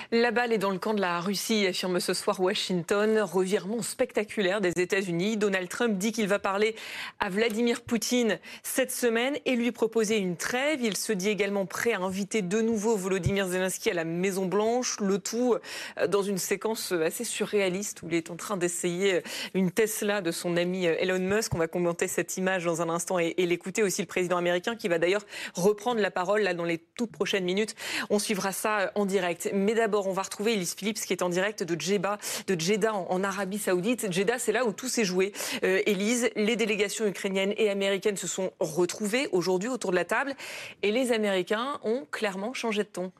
La balle est dans le camp de la Russie, affirme ce soir Washington. Revirement spectaculaire des États-Unis. Donald Trump dit qu'il va parler à Vladimir Poutine cette semaine et lui proposer une trêve. Il se dit également prêt à inviter de nouveau Volodymyr Zelensky à la Maison-Blanche. Le tout dans une séquence assez surréaliste où il est en train d'essayer une Tesla de son ami Elon Musk. On va commenter cette image dans un instant et l'écouter aussi, le président américain qui va d'ailleurs reprendre la parole là dans les toutes prochaines minutes. On suivra ça en direct. Mais d'abord, on va retrouver Elise Phillips qui est en direct de Jeddah en Arabie Saoudite. Jeddah, c'est là où tout s'est joué. Elise, les délégations ukrainiennes et américaines se sont retrouvées aujourd'hui autour de la table et les Américains ont clairement changé de ton.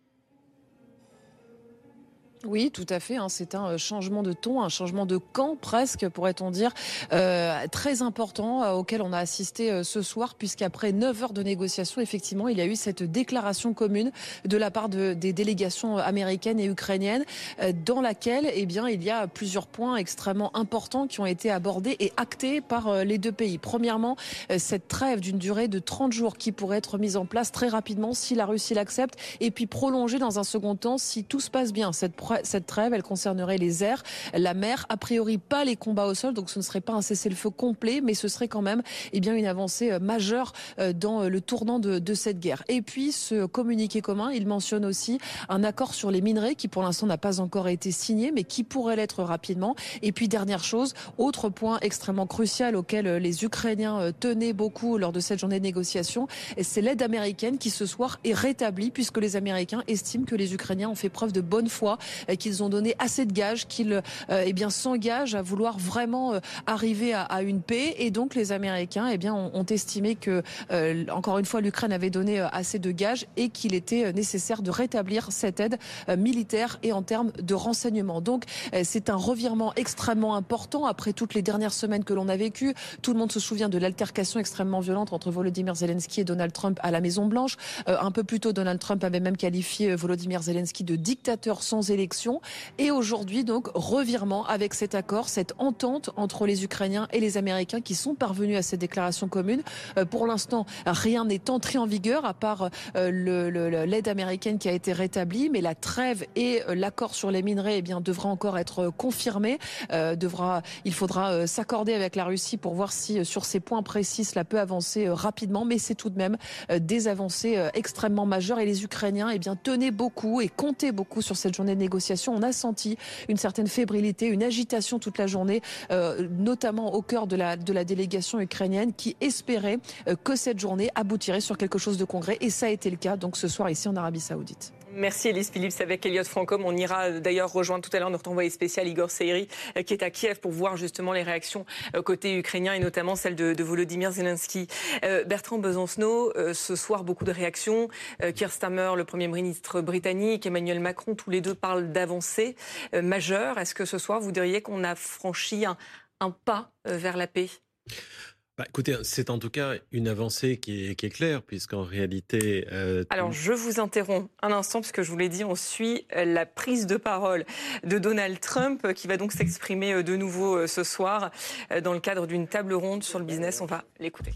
Oui, tout à fait. C'est un changement de ton, un changement de camp presque, pourrait-on dire, très important auquel on a assisté ce soir, puisqu'après 9 heures de négociations, effectivement, il y a eu cette déclaration commune de la part des délégations américaines et ukrainiennes, dans laquelle, il y a plusieurs points extrêmement importants qui ont été abordés et actés par les deux pays. Premièrement, cette trêve d'une durée de 30 jours qui pourrait être mise en place très rapidement si la Russie l'accepte, et puis prolongée dans un second temps si tout se passe bien. Cette trêve, elle concernerait les airs, la mer, a priori pas les combats au sol, donc ce ne serait pas un cessez-le-feu complet, mais ce serait quand même une avancée majeure dans le tournant de cette guerre. Et puis ce communiqué commun, il mentionne aussi un accord sur les minerais qui pour l'instant n'a pas encore été signé, mais qui pourrait l'être rapidement. Et puis dernière chose, autre point extrêmement crucial auquel les Ukrainiens tenaient beaucoup lors de cette journée de négociation, c'est l'aide américaine qui ce soir est rétablie, puisque les Américains estiment que les Ukrainiens ont fait preuve de bonne foi, qu'ils ont donné assez de gages, qu'ils s'engagent à vouloir vraiment arriver à une paix. Et donc les Américains ont estimé que, encore une fois, l'Ukraine avait donné assez de gages et qu'il était nécessaire de rétablir cette aide militaire et en termes de renseignement. Donc c'est un revirement extrêmement important après toutes les dernières semaines que l'on a vécues. Tout le monde se souvient de l'altercation extrêmement violente entre Volodymyr Zelensky et Donald Trump à la Maison-Blanche. Un peu plus tôt, Donald Trump avait même qualifié Volodymyr Zelensky de dictateur sans élection. Et aujourd'hui, donc, revirement avec cet accord, cette entente entre les Ukrainiens et les Américains qui sont parvenus à cette déclaration commune. Pour l'instant, rien n'est entré en vigueur à part l'aide américaine qui a été rétablie, mais la trêve et l'accord sur les minerais devra encore être confirmé. Il faudra s'accorder avec la Russie pour voir si sur ces points précis cela peut avancer rapidement, mais c'est tout de même des avancées extrêmement majeures et les Ukrainiens tenaient beaucoup et comptaient beaucoup sur cette journée de négociation. On a senti une certaine fébrilité, une agitation toute la journée, notamment au cœur de la délégation ukrainienne qui espérait que cette journée aboutirait sur quelque chose de concret. Et ça a été le cas donc ce soir ici en Arabie Saoudite. Merci Elise Phillips avec Elliot Francom. On ira d'ailleurs rejoindre tout à l'heure notre envoyé spécial Igor Seiri qui est à Kiev pour voir justement les réactions côté ukrainien et notamment celle de Volodymyr Zelensky. Bertrand Besancenot, ce soir beaucoup de réactions. Keir Starmer, le Premier ministre britannique, Emmanuel Macron, tous les deux parlent d'avancées majeures. Est-ce que ce soir vous diriez qu'on a franchi un pas vers la paix ? Écoutez, c'est en tout cas une avancée qui est claire, puisqu'en réalité... Alors, je vous interromps un instant, parce que je vous l'ai dit, on suit la prise de parole de Donald Trump, qui va donc s'exprimer de nouveau ce soir dans le cadre d'une table ronde sur le business. On va l'écouter.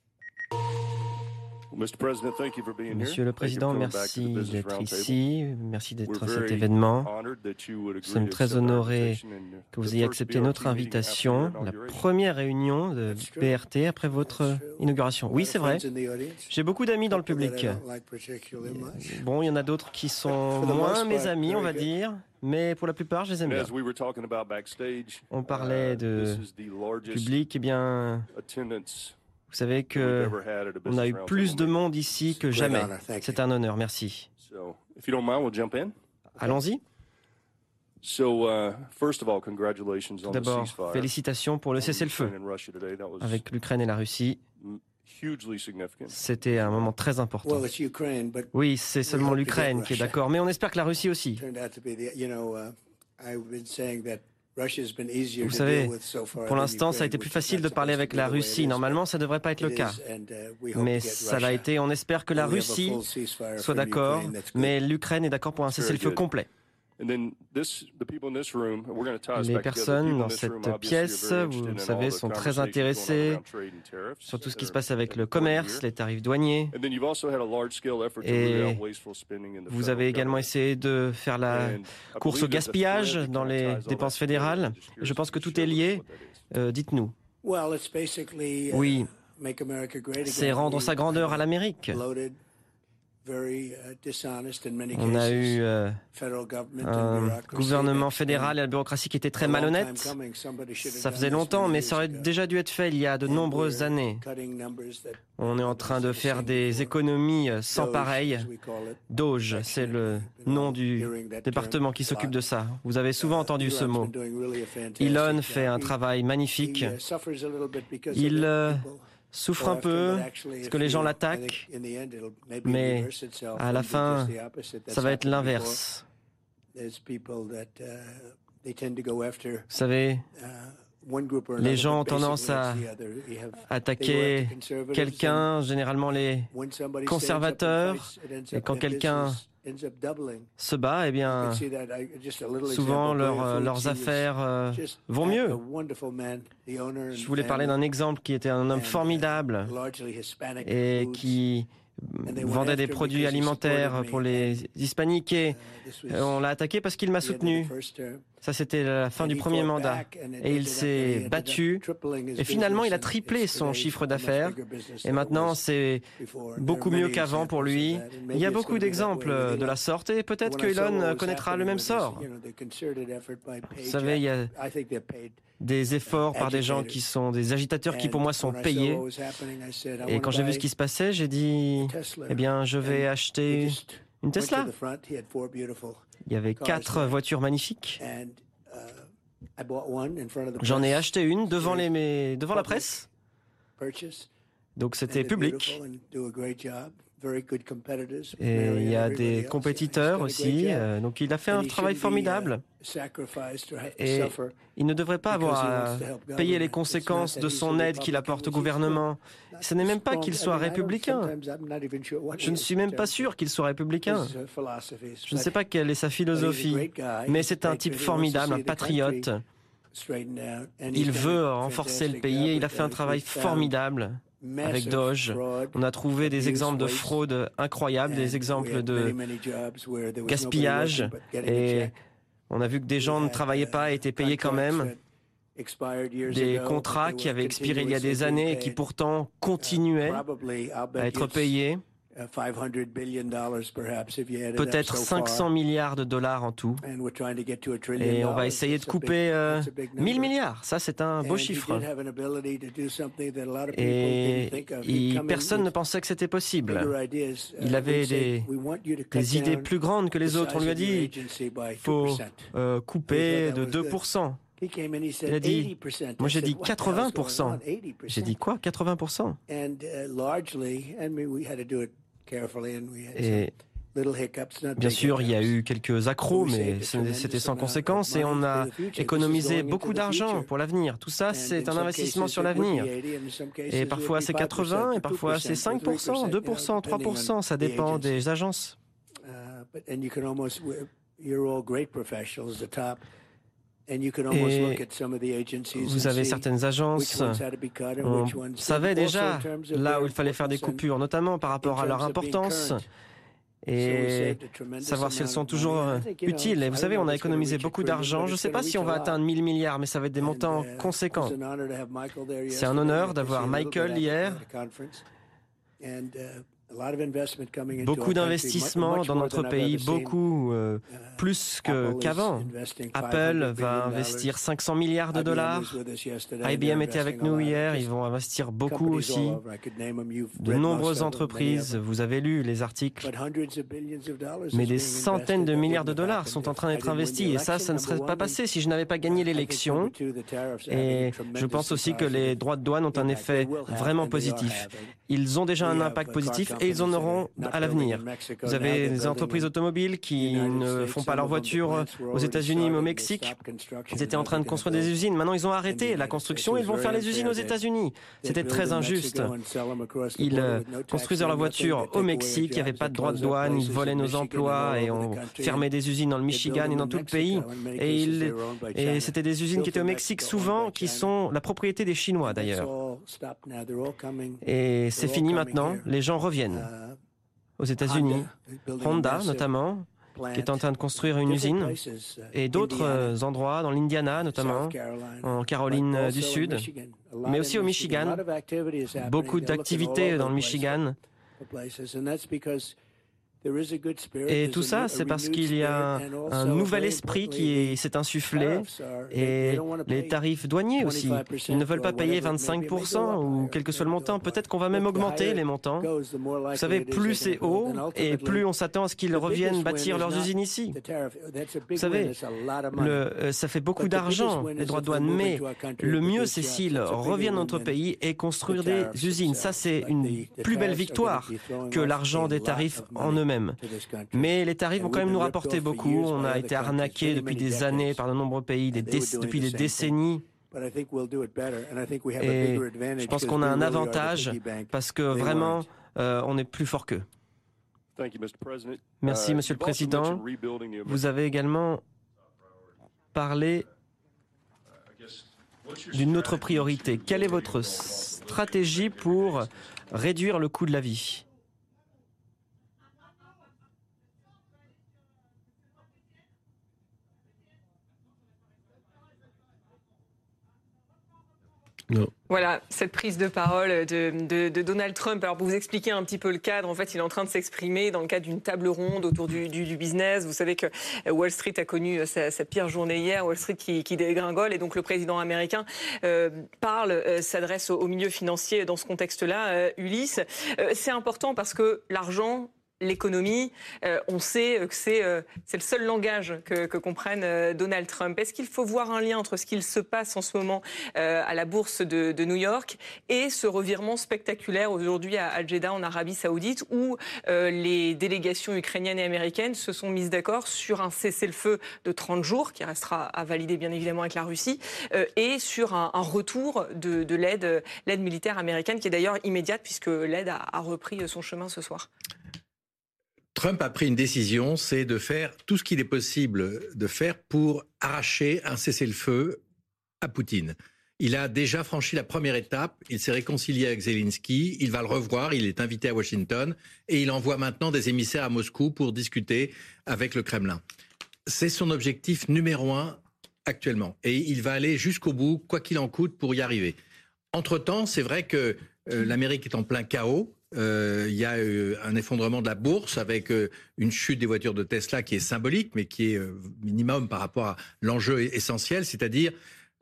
Monsieur le Président, merci d'être ici, merci d'être à cet événement. Nous sommes très honorés que vous ayez accepté notre invitation, la première réunion de BRT après votre inauguration. Oui, c'est vrai, j'ai beaucoup d'amis dans le public. Bon, il y en a d'autres qui sont moins mes amis, on va dire. Mais pour la plupart, je les aime bien. On parlait de public, vous savez qu'on a eu plus de monde ici que jamais. C'est un honneur, merci. Allons-y. Tout d'abord, félicitations pour le cessez-le-feu avec l'Ukraine et la Russie. C'était un moment très important. Oui, c'est seulement l'Ukraine qui est d'accord, mais on espère que la Russie aussi. Vous savez, pour l'instant, ça a été plus facile de parler avec la Russie. Normalement, ça ne devrait pas être le cas. Mais ça l'a été. On espère que la Russie soit d'accord, mais l'Ukraine est d'accord pour un cessez-le-feu complet. Les personnes dans cette pièce, vous savez, sont très intéressées sur tout ce qui se passe avec le commerce, les tarifs douaniers. Et vous avez également essayé de faire la course au gaspillage dans les dépenses fédérales. Je pense que tout est lié. Dites-nous. Oui, c'est rendre sa grandeur à l'Amérique. On a eu un gouvernement fédéral et la bureaucratie qui était très malhonnête. Ça faisait longtemps, mais ça aurait déjà dû être fait il y a de nombreuses années. On est en train de faire des économies sans pareil. DOGE, c'est le nom du département qui s'occupe de ça. Vous avez souvent entendu ce mot. Elon fait un travail magnifique. Il souffre un peu, parce que les gens l'attaquent, mais à la fin, ça va être l'inverse. Vous savez, les gens ont tendance à attaquer quelqu'un, généralement les conservateurs, et quand quelqu'un se bat, eh bien, souvent leurs affaires vont mieux. Je voulais parler d'un exemple qui était un homme formidable et qui vendait des produits alimentaires pour les hispaniques et on l'a attaqué parce qu'il m'a soutenu. Ça, c'était la fin du premier mandat. Et il s'est battu. Et finalement, il a triplé son chiffre d'affaires. Et maintenant, c'est beaucoup mieux qu'avant pour lui. Il y a beaucoup d'exemples de la sorte. Et peut-être que Elon connaîtra le même sort. Vous savez, il y a des efforts par des gens qui sont des agitateurs qui, pour moi, sont payés. Et quand j'ai vu ce qui se passait, j'ai dit, eh bien, je vais acheter une Tesla. Il y avait 4 voitures magnifiques. J'en ai acheté une devant la presse. Donc c'était public. Et il y a des compétiteurs aussi. Donc il a fait un travail formidable. Et il ne devrait pas avoir à payer les conséquences de son aide qu'il apporte au gouvernement. Ce n'est même pas qu'il soit républicain. Je ne suis même pas sûr qu'il soit républicain. Je ne sais pas quelle est sa philosophie, mais c'est un type formidable, un patriote. Il veut renforcer le pays et il a fait un travail formidable. Avec Doge, on a trouvé des exemples de fraude incroyables, des exemples de gaspillage et on a vu que des gens ne travaillaient pas et étaient payés quand même. Des contrats qui avaient expiré il y a des années et qui pourtant continuaient à être payés. Peut-être 500 milliards de dollars en tout. Et on va essayer de couper 1000 milliards. Ça, c'est un beau chiffre. Et personne ne pensait que c'était possible. Il avait des idées plus grandes que les autres. On lui a dit, il faut couper de 2%. Il a dit, moi j'ai dit 80%. J'ai dit quoi, 80%? Et bien sûr, il y a eu quelques accros, mais c'était sans conséquence et on a économisé beaucoup d'argent pour l'avenir. Tout ça, c'est un investissement sur l'avenir. Et parfois c'est 80 et parfois c'est 5%, 2%, 3%, ça dépend des agences. Et vous avez certaines agences, on savait déjà là où il fallait faire des coupures, notamment par rapport à leur importance et savoir si elles sont toujours utiles. Et vous savez, on a économisé beaucoup d'argent. Je ne sais pas si on va atteindre 1000 milliards, mais ça va être des montants conséquents. C'est un honneur d'avoir Michael hier. Beaucoup d'investissements dans notre pays, beaucoup plus qu'avant. Apple va investir 500 milliards de dollars. IBM était avec nous hier, ils vont investir beaucoup aussi. De nombreuses entreprises, vous avez lu les articles, mais des centaines de milliards de dollars sont en train d'être investis. Et ça ne serait pas passé si je n'avais pas gagné l'élection. Et je pense aussi que les droits de douane ont un effet vraiment positif. Ils ont déjà un impact positif et ils en auront à l'avenir. Vous avez des entreprises automobiles qui ne font pas leurs voitures aux États-Unis mais au Mexique. Ils étaient en train de construire des usines. Maintenant, ils ont arrêté la construction et ils vont faire les usines aux États-Unis. C'était très injuste. Ils construisaient leurs voitures au Mexique. Il n'y avait pas de droit de douane. Ils volaient nos emplois et ont fermé des usines dans le Michigan et dans tout le pays. Et c'était des usines qui étaient au Mexique souvent, qui sont la propriété des Chinois d'ailleurs. Et c'est fini maintenant. Les gens reviennent aux États-Unis. Honda notamment, qui est en train de construire une usine, et d'autres endroits, dans l'Indiana notamment, en Caroline du Sud, mais aussi au Michigan. Beaucoup d'activités dans le Michigan. Et tout ça, c'est parce qu'il y a un nouvel esprit qui s'est insufflé et les tarifs douaniers aussi. Ils ne veulent pas payer 25% ou quel que soit le montant. Peut-être qu'on va même augmenter les montants. Vous savez, plus c'est haut et plus on s'attend à ce qu'ils reviennent bâtir leurs usines ici. Vous savez, ça fait beaucoup d'argent, les droits de douane, mais le mieux, c'est s'ils reviennent dans notre pays et construire des usines. Ça, c'est une plus belle victoire que l'argent des tarifs en eux-mêmes. Mais les tarifs vont quand même nous rapporter beaucoup. On a été arnaqués depuis des années par de nombreux pays, depuis des décennies. Et je pense qu'on a un avantage parce que vraiment, on est plus fort qu'eux. Merci, Monsieur le Président. Vous avez également parlé d'une autre priorité. Quelle est votre stratégie pour réduire le coût de la vie ? Non. Voilà, cette prise de parole de Donald Trump. Alors, pour vous expliquer un petit peu le cadre, en fait, il est en train de s'exprimer dans le cadre d'une table ronde autour du business. Vous savez que Wall Street a connu sa pire journée hier, Wall Street qui dégringole. Et donc, le président américain s'adresse au milieu financier dans ce contexte-là. Ulysse, c'est important parce que l'argent, l'économie, on sait que c'est le seul langage que comprenne Donald Trump. Est-ce qu'il faut voir un lien entre ce qu'il se passe en ce moment à la bourse de New York et ce revirement spectaculaire aujourd'hui à Jeddah en Arabie Saoudite où les délégations ukrainiennes et américaines se sont mises d'accord sur un cessez-le-feu de 30 jours qui restera à valider bien évidemment avec la Russie et sur un retour de l'aide militaire américaine qui est d'ailleurs immédiate puisque l'aide a repris son chemin ce soir. Trump a pris une décision, c'est de faire tout ce qu'il est possible de faire pour arracher un cessez-le-feu à Poutine. Il a déjà franchi la première étape, il s'est réconcilié avec Zelensky, il va le revoir, il est invité à Washington et il envoie maintenant des émissaires à Moscou pour discuter avec le Kremlin. C'est son objectif numéro 1 actuellement et il va aller jusqu'au bout, quoi qu'il en coûte, pour y arriver. Entre-temps, c'est vrai que l'Amérique est en plein chaos. Il y a un effondrement de la bourse avec une chute des voitures de Tesla qui est symbolique, mais qui est minimum par rapport à l'enjeu essentiel, c'est-à-dire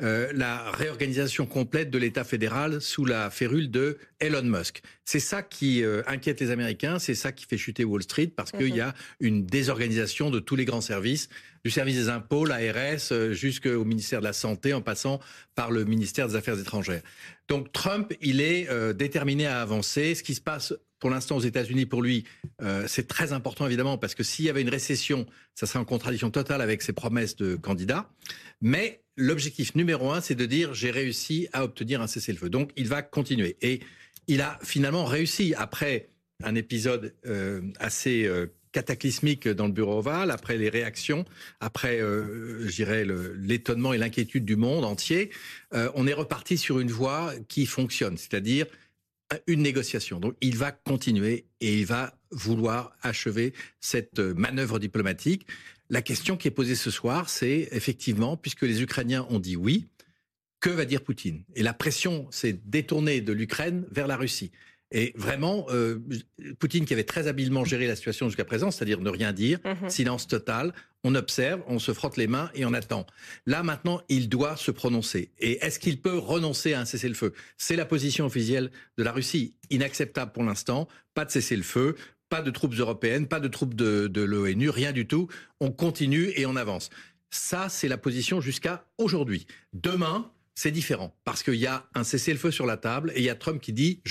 la réorganisation complète de l'État fédéral sous la férule de Elon Musk. C'est ça qui inquiète les Américains, c'est ça qui fait chuter Wall Street, parce qu'il y a une désorganisation de tous les grands services, du service des impôts, l'ARS, jusqu'au ministère de la Santé, en passant par le ministère des Affaires étrangères. Donc Trump, il est déterminé à avancer. Ce qui se passe pour l'instant aux États-Unis, pour lui, c'est très important évidemment, parce que s'il y avait une récession, ça serait en contradiction totale avec ses promesses de candidat. Mais l'objectif numéro 1, c'est de dire j'ai réussi à obtenir un cessez-le-feu. Donc il va continuer. Et il a finalement réussi après un épisode assez cataclysmique dans le bureau ovale, après les réactions, après, je dirais, l'étonnement et l'inquiétude du monde entier, on est reparti sur une voie qui fonctionne, c'est-à-dire une négociation. Donc il va continuer et il va vouloir achever cette manœuvre diplomatique. La question qui est posée ce soir, c'est effectivement, puisque les Ukrainiens ont dit oui, que va dire Poutine ? Et la pression s'est détournée de l'Ukraine vers la Russie. Et vraiment, Poutine qui avait très habilement géré la situation jusqu'à présent, c'est-à-dire ne rien dire, silence total, on observe, on se frotte les mains et on attend. Là, maintenant, il doit se prononcer. Et est-ce qu'il peut renoncer à un cessez-le-feu ? C'est la position officielle de la Russie. Inacceptable pour l'instant, pas de cessez-le-feu, pas de troupes européennes, pas de troupes de l'ONU, rien du tout. On continue et on avance. Ça, c'est la position jusqu'à aujourd'hui. Demain, c'est différent, parce qu'il y a un cessez-le-feu sur la table et il y a Trump qui dit « je veux »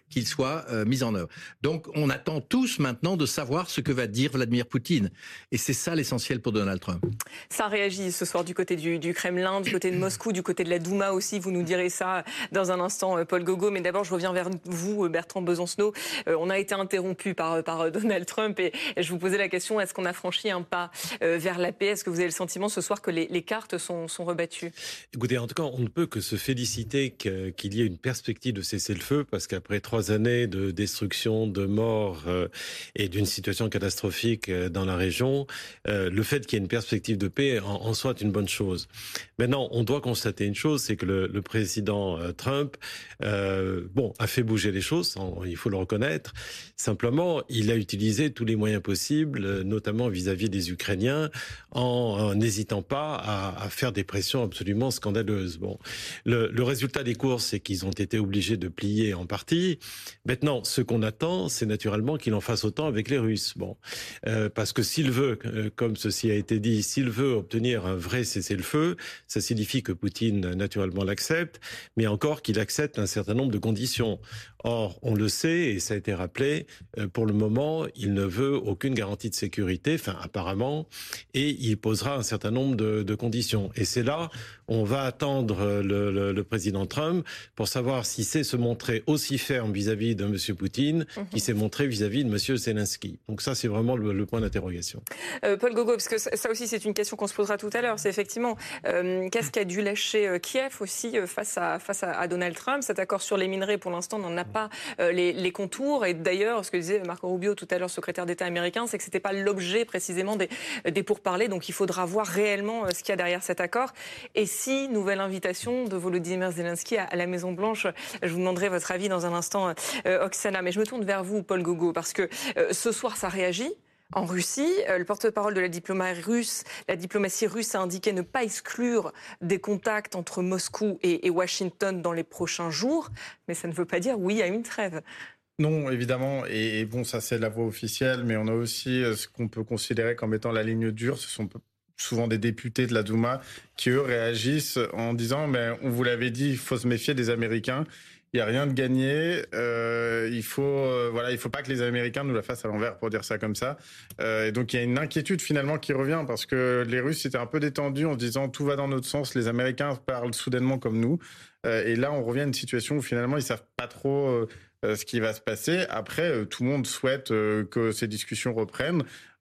qu'il soit mis en œuvre. Donc on attend tous maintenant de savoir ce que va dire Vladimir Poutine. Et c'est ça l'essentiel pour Donald Trump. Ça réagit ce soir du côté du Kremlin, du côté de Moscou, du côté de la Douma aussi. Vous nous direz ça dans un instant, Paul Gogo. Mais d'abord, je reviens vers vous, Bertrand Besancenot. On a été interrompu par Donald Trump et je vous posais la question, est-ce qu'on a franchi un pas vers la paix? Est-ce que vous avez le sentiment ce soir que les cartes sont rebattues? Écoutez, en tout cas, on ne peut que se féliciter qu'il y ait une perspective de cessez-le-feu, parce qu'après 3 années de destruction, de morts et d'une situation catastrophique dans la région, le fait qu'il y ait une perspective de paix en soi est une bonne chose. Maintenant, on doit constater une chose, c'est que le président Trump a fait bouger les choses, il faut le reconnaître. Simplement, il a utilisé tous les moyens possibles, notamment vis-à-vis des Ukrainiens, en n'hésitant pas à faire des pressions absolument scandaleuses. Bon, le résultat des courses, c'est qu'ils ont été obligés de plier en partie. Maintenant, ce qu'on attend, c'est naturellement qu'il en fasse autant avec les Russes. Bon, parce que s'il veut, comme ceci a été dit, s'il veut obtenir un vrai cessez-le-feu, ça signifie que Poutine, naturellement, l'accepte, mais encore qu'il accepte un certain nombre de conditions. Or, on le sait, et ça a été rappelé, pour le moment, il ne veut aucune garantie de sécurité, enfin apparemment, et il posera un certain nombre de conditions. Et c'est là, on va attendre le président Trump pour savoir s'il sait se montrer aussi ferme vis-à-vis de M. Poutine qu'il s'est montré vis-à-vis de M. Zelensky. Donc ça, c'est vraiment le point d'interrogation. Paul Gogo, parce que ça aussi, c'est une question qu'on se posera tout à l'heure, c'est effectivement, qu'est-ce qu'a dû lâcher Kiev aussi face à Donald Trump? Cet accord sur les minerais, pour l'instant, n'en a pas les contours. Et d'ailleurs, ce que disait Marco Rubio tout à l'heure, secrétaire d'État américain, c'est que c'était pas l'objet précisément des pourparlers. Donc il faudra voir réellement ce qu'il y a derrière cet accord. Et si, nouvelle invitation de Volodymyr Zelensky à la Maison-Blanche, je vous demanderai votre avis dans un instant, Oksana. Mais je me tourne vers vous, Paul Gogo, parce que ce soir, ça réagit. En Russie, le porte-parole de la diplomatie russe a indiqué ne pas exclure des contacts entre Moscou et Washington dans les prochains jours, mais ça ne veut pas dire oui à une trêve. Non, évidemment, et bon, ça c'est la voix officielle, mais on a aussi ce qu'on peut considérer comme étant la ligne dure. Ce sont souvent des députés de la Douma qui, eux, réagissent en disant « mais on vous l'avait dit, il faut se méfier des Américains ». Il n'y a rien de gagné. Il faut pas que les Américains nous la fassent à l'envers, pour dire ça comme ça. Et donc il y a une inquiétude finalement qui revient, parce que les Russes étaient un peu détendus en se disant tout va dans notre sens. Les Américains parlent soudainement comme nous. Et là, on revient à une situation où finalement ils savent pas trop ce qui va se passer. Après, tout le monde souhaite que ces discussions reprennent.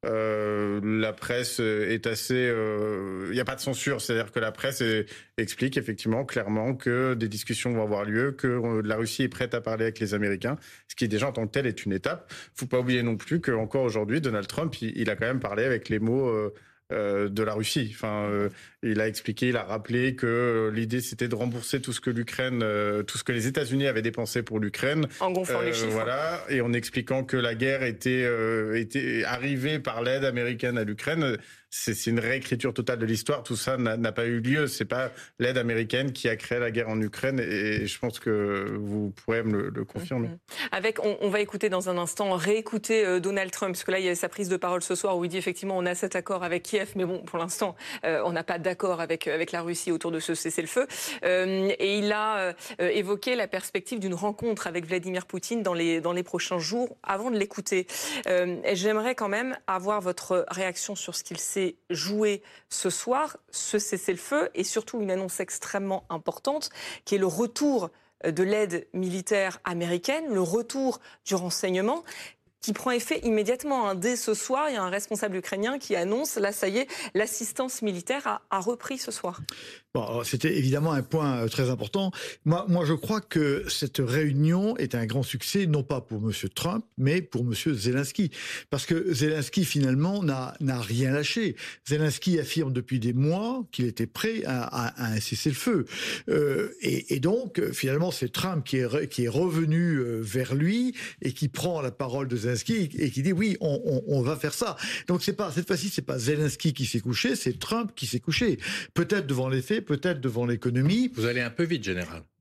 La presse est assez... Il n'y a pas de censure, c'est-à-dire que la presse explique effectivement clairement que des discussions vont avoir lieu, que la Russie est prête à parler avec les Américains, ce qui déjà en tant que tel est une étape. Il ne faut pas oublier non plus qu'encore aujourd'hui, Donald Trump, il a quand même parlé avec les mots... de la Russie. Enfin, il a expliqué, il a rappelé que l'idée c'était de rembourser tout ce que l'Ukraine, tout ce que les États-Unis avaient dépensé pour l'Ukraine. En gonflant les chiffres. Voilà, et en expliquant que la guerre était arrivée par l'aide américaine à l'Ukraine. C'est une réécriture totale de l'histoire. Tout ça n'a pas eu lieu. C'est pas l'aide américaine qui a créé la guerre en Ukraine. Et je pense que vous pourrez me le confirmer. On va écouter dans un instant, réécouter Donald Trump, parce que là, il y a sa prise de parole ce soir où il dit effectivement on a cet accord avec Kiev, mais bon, pour l'instant, on n'a pas d'accord avec la Russie autour de ce cessez-le-feu. Et il a évoqué la perspective d'une rencontre avec Vladimir Poutine dans les prochains jours. Avant de l'écouter, j'aimerais quand même avoir votre réaction sur ce qu'il s'est joué ce soir, ce cessez-le-feu, et surtout une annonce extrêmement importante, qui est le retour de l'aide militaire américaine, le retour du renseignement, qui prend effet immédiatement. Dès ce soir, il y a un responsable ukrainien qui annonce, là ça y est, l'assistance militaire a repris ce soir. Bon, c'était évidemment un point très important. Moi, je crois que cette réunion est un grand succès, non pas pour M. Trump, mais pour M. Zelensky. Parce que Zelensky, finalement, n'a rien lâché. Zelensky affirme depuis des mois qu'il était prêt à un cessez-le-feu. Et donc, finalement, c'est Trump qui est revenu vers lui et qui prend la parole de Zelensky et qui dit oui, on va faire ça. Donc, cette fois-ci, c'est pas Zelensky qui s'est couché, c'est Trump qui s'est couché. Peut-être devant les faits, peut-être devant l'économie. Vous allez un peu vite, général.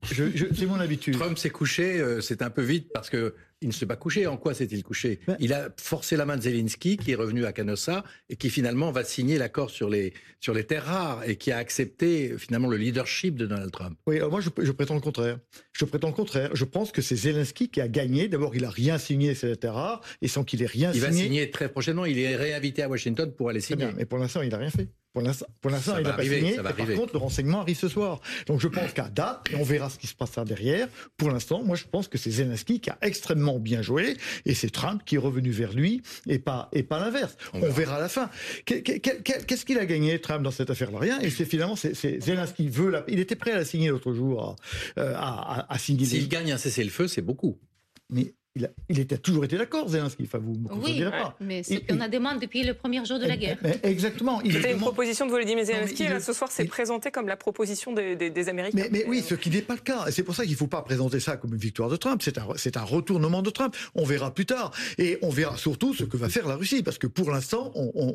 c'est mon habitude. Trump s'est couché, c'est un peu vite parce que il ne s'est pas couché. En quoi s'est-il couché ? Il a forcé la main de Zelensky, qui est revenu à Canossa et qui finalement va signer l'accord sur les terres rares et qui a accepté finalement le leadership de Donald Trump. Oui, alors moi je prétends le contraire. Je pense que c'est Zelensky qui a gagné. D'abord, il n'a rien signé sur les terres rares et sans qu'il ait rien signé. Il va signer très prochainement. Il est réinvité à Washington pour aller signer. Bien, mais pour l'instant, il n'a rien fait. Pour l'instant, il n'a pas signé. Par contre, le renseignement arrive ce soir. Donc je pense qu'à date, et on verra ce qui se passera derrière, pour l'instant, moi je pense que c'est Zelensky qui a extrêmement bien joué, et c'est Trump qui est revenu vers lui, et pas l'inverse. On verra à la fin. Qu'est-ce qu'il a gagné, Trump, dans cette affaire-là ? Rien. Et c'est finalement, c'est Zelensky il était prêt à la signer l'autre jour, à signer. S'il gagne un cessez-le-feu, c'est beaucoup. Mais il a toujours été d'accord, Zelensky. Enfin, vous ne me contredirez pas. Mais c'est ce qu'on a demandé depuis le premier jour de la guerre. Exactement. C'était une proposition de Volodymyr Zelensky. Là, ce soir, c'est présenté comme la proposition des Américains. Mais oui, ce qui n'est pas le cas. Et c'est pour ça qu'il ne faut pas présenter ça comme une victoire de Trump. C'est un retournement de Trump. On verra plus tard. Et on verra surtout ce que va faire la Russie. Parce que pour l'instant,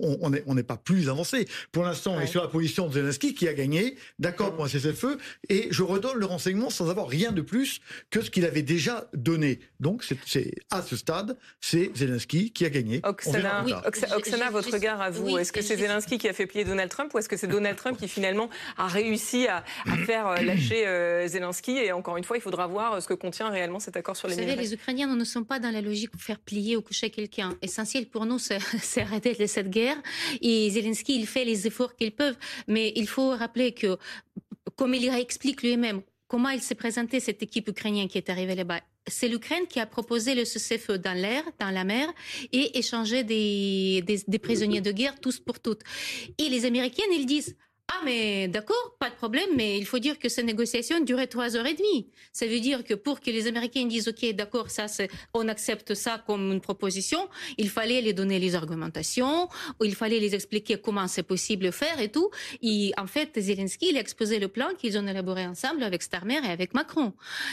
on n'est pas plus avancé. Pour l'instant, on est sur la position de Zelensky qui a gagné. D'accord pour un cessez-le-feu. Et je redonne le renseignement sans avoir rien de plus que ce qu'il avait déjà donné. Donc, à ce stade, c'est Zelensky qui a gagné. Oksana, votre regard à vous. Est-ce que c'est Zelensky qui a fait plier Donald Trump ou est-ce que c'est Donald Trump qui finalement a réussi à faire lâcher Zelensky ? Et encore une fois, il faudra voir ce que contient réellement cet accord sur les minerais. Vous savez, les Ukrainiens, nous ne sommes pas dans la logique de faire plier ou coucher quelqu'un. Essentiel pour nous, c'est arrêter cette guerre. Et Zelensky, il fait les efforts qu'il peut. Mais il faut rappeler que, comme il explique lui-même, comment il s'est présenté, cette équipe ukrainienne qui est arrivée là-bas. C'est l'Ukraine qui a proposé le cessez-le-feu dans l'air, dans la mer, et échanger des prisonniers de guerre, tous pour toutes. Et les Américains, ils disent « Ah, mais d'accord, pas de problème, mais il faut dire que ces négociations duraient 3h30. » Ça veut dire que pour que les Américains disent « Ok, d'accord, on accepte ça comme une proposition », il fallait les donner les argumentations, ou il fallait les expliquer comment c'est possible de faire et tout. Et en fait, Zelensky, il a exposé le plan qu'ils ont élaboré ensemble avec Starmer et avec Macron.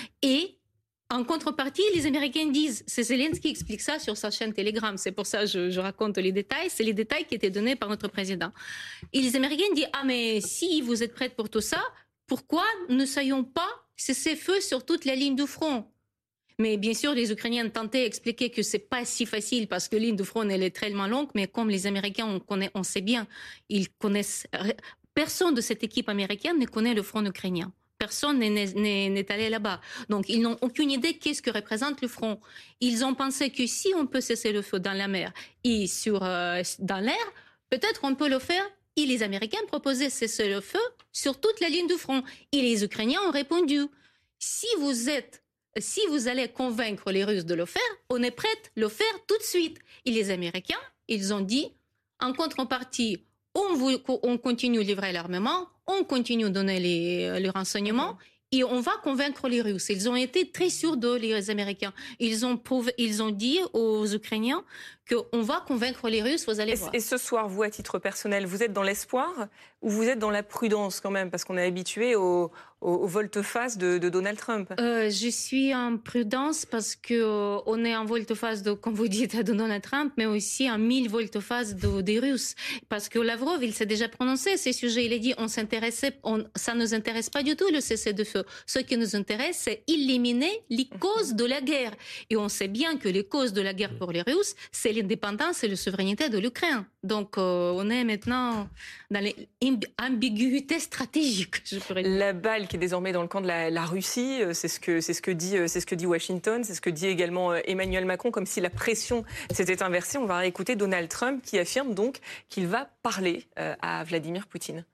Et en contrepartie, les Américains disent, c'est Zelensky qui explique ça sur sa chaîne Telegram, c'est pour ça que je raconte les détails, c'est les détails qui étaient donnés par notre président. Et les Américains disent, ah mais si vous êtes prêts pour tout ça, pourquoi ne soyons pas cessez-le-feu sur toute la ligne du front ? Mais bien sûr, les Ukrainiens tentaient d'expliquer que c'est pas si facile parce que la ligne du front, elle est tellement longue, mais comme les Américains, on sait bien, ils connaissent, personne de cette équipe américaine ne connaît le front ukrainien. Personne n'est allé là-bas. Donc, ils n'ont aucune idée qu'est-ce que représente le front. Ils ont pensé que si on peut cesser le feu dans la mer et dans l'air, peut-être on peut le faire. Et les Américains proposaient cesser le feu sur toute la ligne du front. Et les Ukrainiens ont répondu, si vous allez convaincre les Russes de le faire, on est prêt à le faire tout de suite. Et les Américains, ils ont dit, en contrepartie, on continue à livrer l'armement, on continue à donner les renseignements et on va convaincre les Russes. Ils ont été très sûrs les Américains. Ils ont dit aux Ukrainiens qu'on va convaincre les Russes, vous allez voir. Et ce soir, vous, à titre personnel, vous êtes dans l'espoir ou vous êtes dans la prudence quand même ? Parce qu'on est habitué au volte-face de Donald Trump. Je suis en prudence parce qu'on est en volte-face, comme vous dites, de Donald Trump, mais aussi en 1000 volte-face des Russes. Parce que Lavrov, il s'est déjà prononcé ces sujets. Il a dit ça ne nous intéresse pas du tout le cessez-le-feu. Ce qui nous intéresse, c'est éliminer les causes de la guerre. Et on sait bien que les causes de la guerre pour les Russes, c'est l'indépendance et la souveraineté de l'Ukraine. Donc, on est maintenant dans l'ambiguïté stratégique, je pourrais dire. La balle qui est désormais dans le camp de la Russie, c'est ce que dit Washington, c'est ce que dit également Emmanuel Macron, comme si la pression s'était inversée. On va réécouter Donald Trump qui affirme donc qu'il va parler à Vladimir Poutine.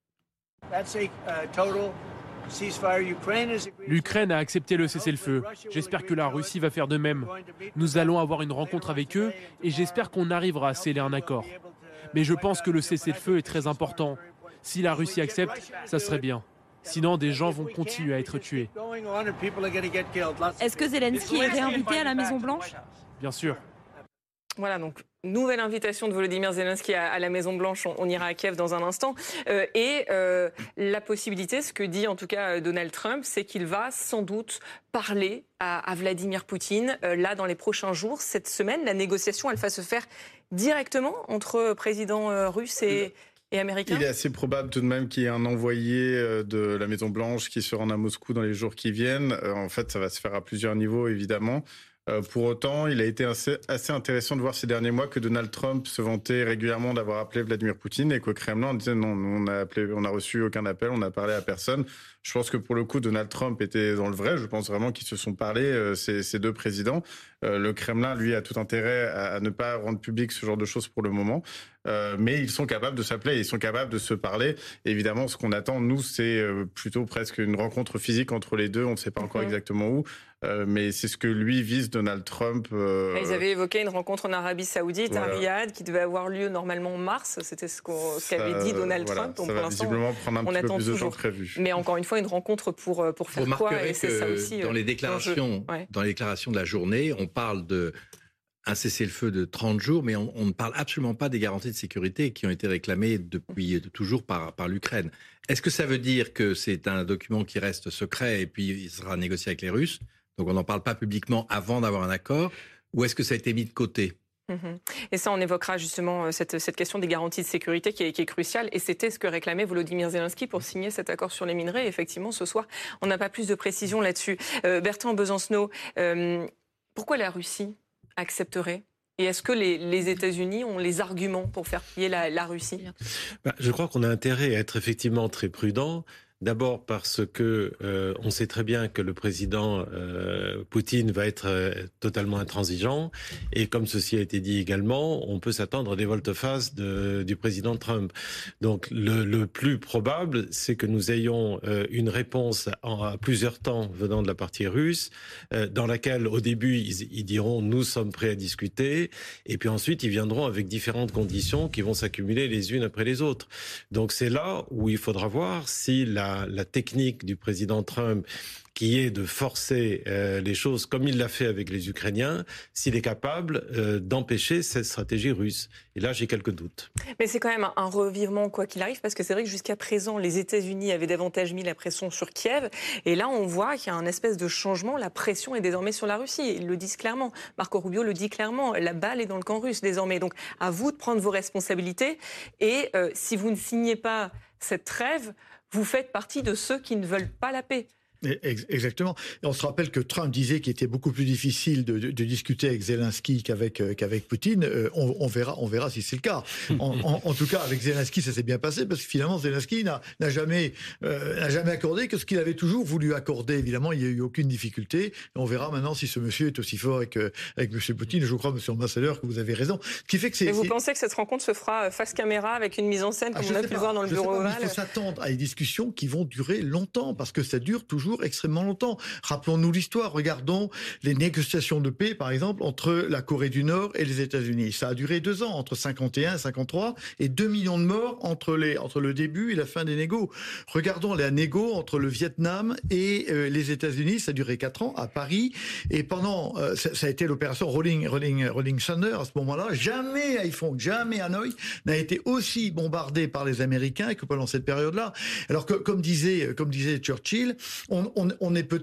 L'Ukraine a accepté le cessez-le-feu. J'espère que la Russie va faire de même. Nous allons avoir une rencontre avec eux et j'espère qu'on arrivera à sceller un accord. Mais je pense que le cessez-le-feu est très important. Si la Russie accepte, ça serait bien. Sinon, des gens vont continuer à être tués. Est-ce que Zelensky est réinvité à la Maison-Blanche ? Bien sûr. Voilà, donc nouvelle invitation de Volodymyr Zelensky à la Maison-Blanche. On ira à Kiev dans un instant. La possibilité, ce que dit en tout cas Donald Trump, c'est qu'il va sans doute parler à Vladimir Poutine. Là, dans les prochains jours, cette semaine, la négociation, elle va se faire directement entre président russe et et américain? Il est assez probable tout de même qu'il y ait un envoyé de la Maison-Blanche qui se rende à Moscou dans les jours qui viennent. En fait, ça va se faire à plusieurs niveaux, évidemment. Pour autant, il a été assez intéressant de voir ces derniers mois que Donald Trump se vantait régulièrement d'avoir appelé Vladimir Poutine et qu'au Kremlin, on disait non, nous, on a reçu aucun appel, on n'a parlé à personne. Je pense que pour le coup, Donald Trump était dans le vrai. Je pense vraiment qu'ils se sont parlé, ces deux présidents. Le Kremlin, lui, a tout intérêt à ne pas rendre public ce genre de choses pour le moment. Mais ils sont capables de s'appeler, ils sont capables de se parler. Et évidemment, ce qu'on attend, nous, c'est plutôt presque une rencontre physique entre les deux. On ne sait pas encore exactement où. Mais c'est ce que lui vise Donald Trump. Ils avaient évoqué une rencontre en Arabie Saoudite, à Riyad, qui devait avoir lieu normalement en mars. C'était ce qu'avait dit Donald Trump. Donc, ça va visiblement prendre un petit peu plus de temps que prévu. Mais encore une fois, une rencontre pour faire quoi? Et c'est ça aussi. Dans les déclarations de la journée, on parle de un cessez-le-feu de 30 jours, mais on ne parle absolument pas des garanties de sécurité qui ont été réclamées depuis toujours par l'Ukraine. Est-ce que ça veut dire que c'est un document qui reste secret et puis il sera négocié avec les Russes? Donc on n'en parle pas publiquement avant d'avoir un accord, ou est-ce que ça a été mis de côté? Et ça, on évoquera justement cette question des garanties de sécurité qui est cruciale. Et c'était ce que réclamait Volodymyr Zelensky pour signer cet accord sur les minerais. Et effectivement, ce soir, on n'a pas plus de précisions là-dessus. Bertrand Besancenot, pourquoi la Russie accepterait? Et est-ce que les États-Unis ont les arguments pour faire plier la Russie? Je crois qu'on a intérêt à être effectivement très prudent. D'abord parce que on sait très bien que le président Poutine va être totalement intransigeant, et comme ceci a été dit également, on peut s'attendre à des volte-face du président Trump. Donc le plus probable, c'est que nous ayons une réponse à plusieurs temps venant de la partie russe, dans laquelle au début ils diront nous sommes prêts à discuter, et puis ensuite ils viendront avec différentes conditions qui vont s'accumuler les unes après les autres. Donc c'est là où il faudra voir si la technique du président Trump, qui est de forcer les choses comme il l'a fait avec les Ukrainiens, s'il est capable d'empêcher cette stratégie russe. Et là, j'ai quelques doutes. Mais c'est quand même un revirement, quoi qu'il arrive, parce que c'est vrai que jusqu'à présent, les États-Unis avaient davantage mis la pression sur Kiev. Et là, on voit qu'il y a un espèce de changement. La pression est désormais sur la Russie. Ils le disent clairement. Marco Rubio le dit clairement. La balle est dans le camp russe désormais. Donc, à vous de prendre vos responsabilités. Et si vous ne signez pas cette trêve, vous faites partie de ceux qui ne veulent pas la paix. Exactement. Et on se rappelle que Trump disait qu'il était beaucoup plus difficile de discuter avec Zelensky qu'avec Poutine. On verra si c'est le cas. En tout cas, avec Zelensky, ça s'est bien passé parce que finalement, Zelensky n'a jamais accordé que ce qu'il avait toujours voulu accorder. Évidemment, il n'y a eu aucune difficulté. Et on verra maintenant si ce monsieur est aussi fort avec monsieur Poutine. Je crois, monsieur l'ambassadeur, que vous avez raison. Ce qui fait que vous pensez que cette rencontre se fera face caméra avec une mise en scène comme on a pu voir dans le bureau ovale? Il faut s'attendre à des discussions qui vont durer longtemps parce que ça dure toujours extrêmement longtemps. Rappelons-nous l'histoire. Regardons les négociations de paix, par exemple, entre la Corée du Nord et les États-Unis. Ça a duré 2 ans, entre 51 et 53, et 2 millions de morts entre le début et la fin des négos. Regardons la négo entre le Vietnam et les États-Unis. Ça a duré 4 ans à Paris. Et pendant, ça a été l'opération Rolling Thunder à ce moment-là. Jamais Haiphong, jamais Hanoï n'a été aussi bombardé par les Américains que pendant cette période-là. Alors que, comme disait Churchill, on est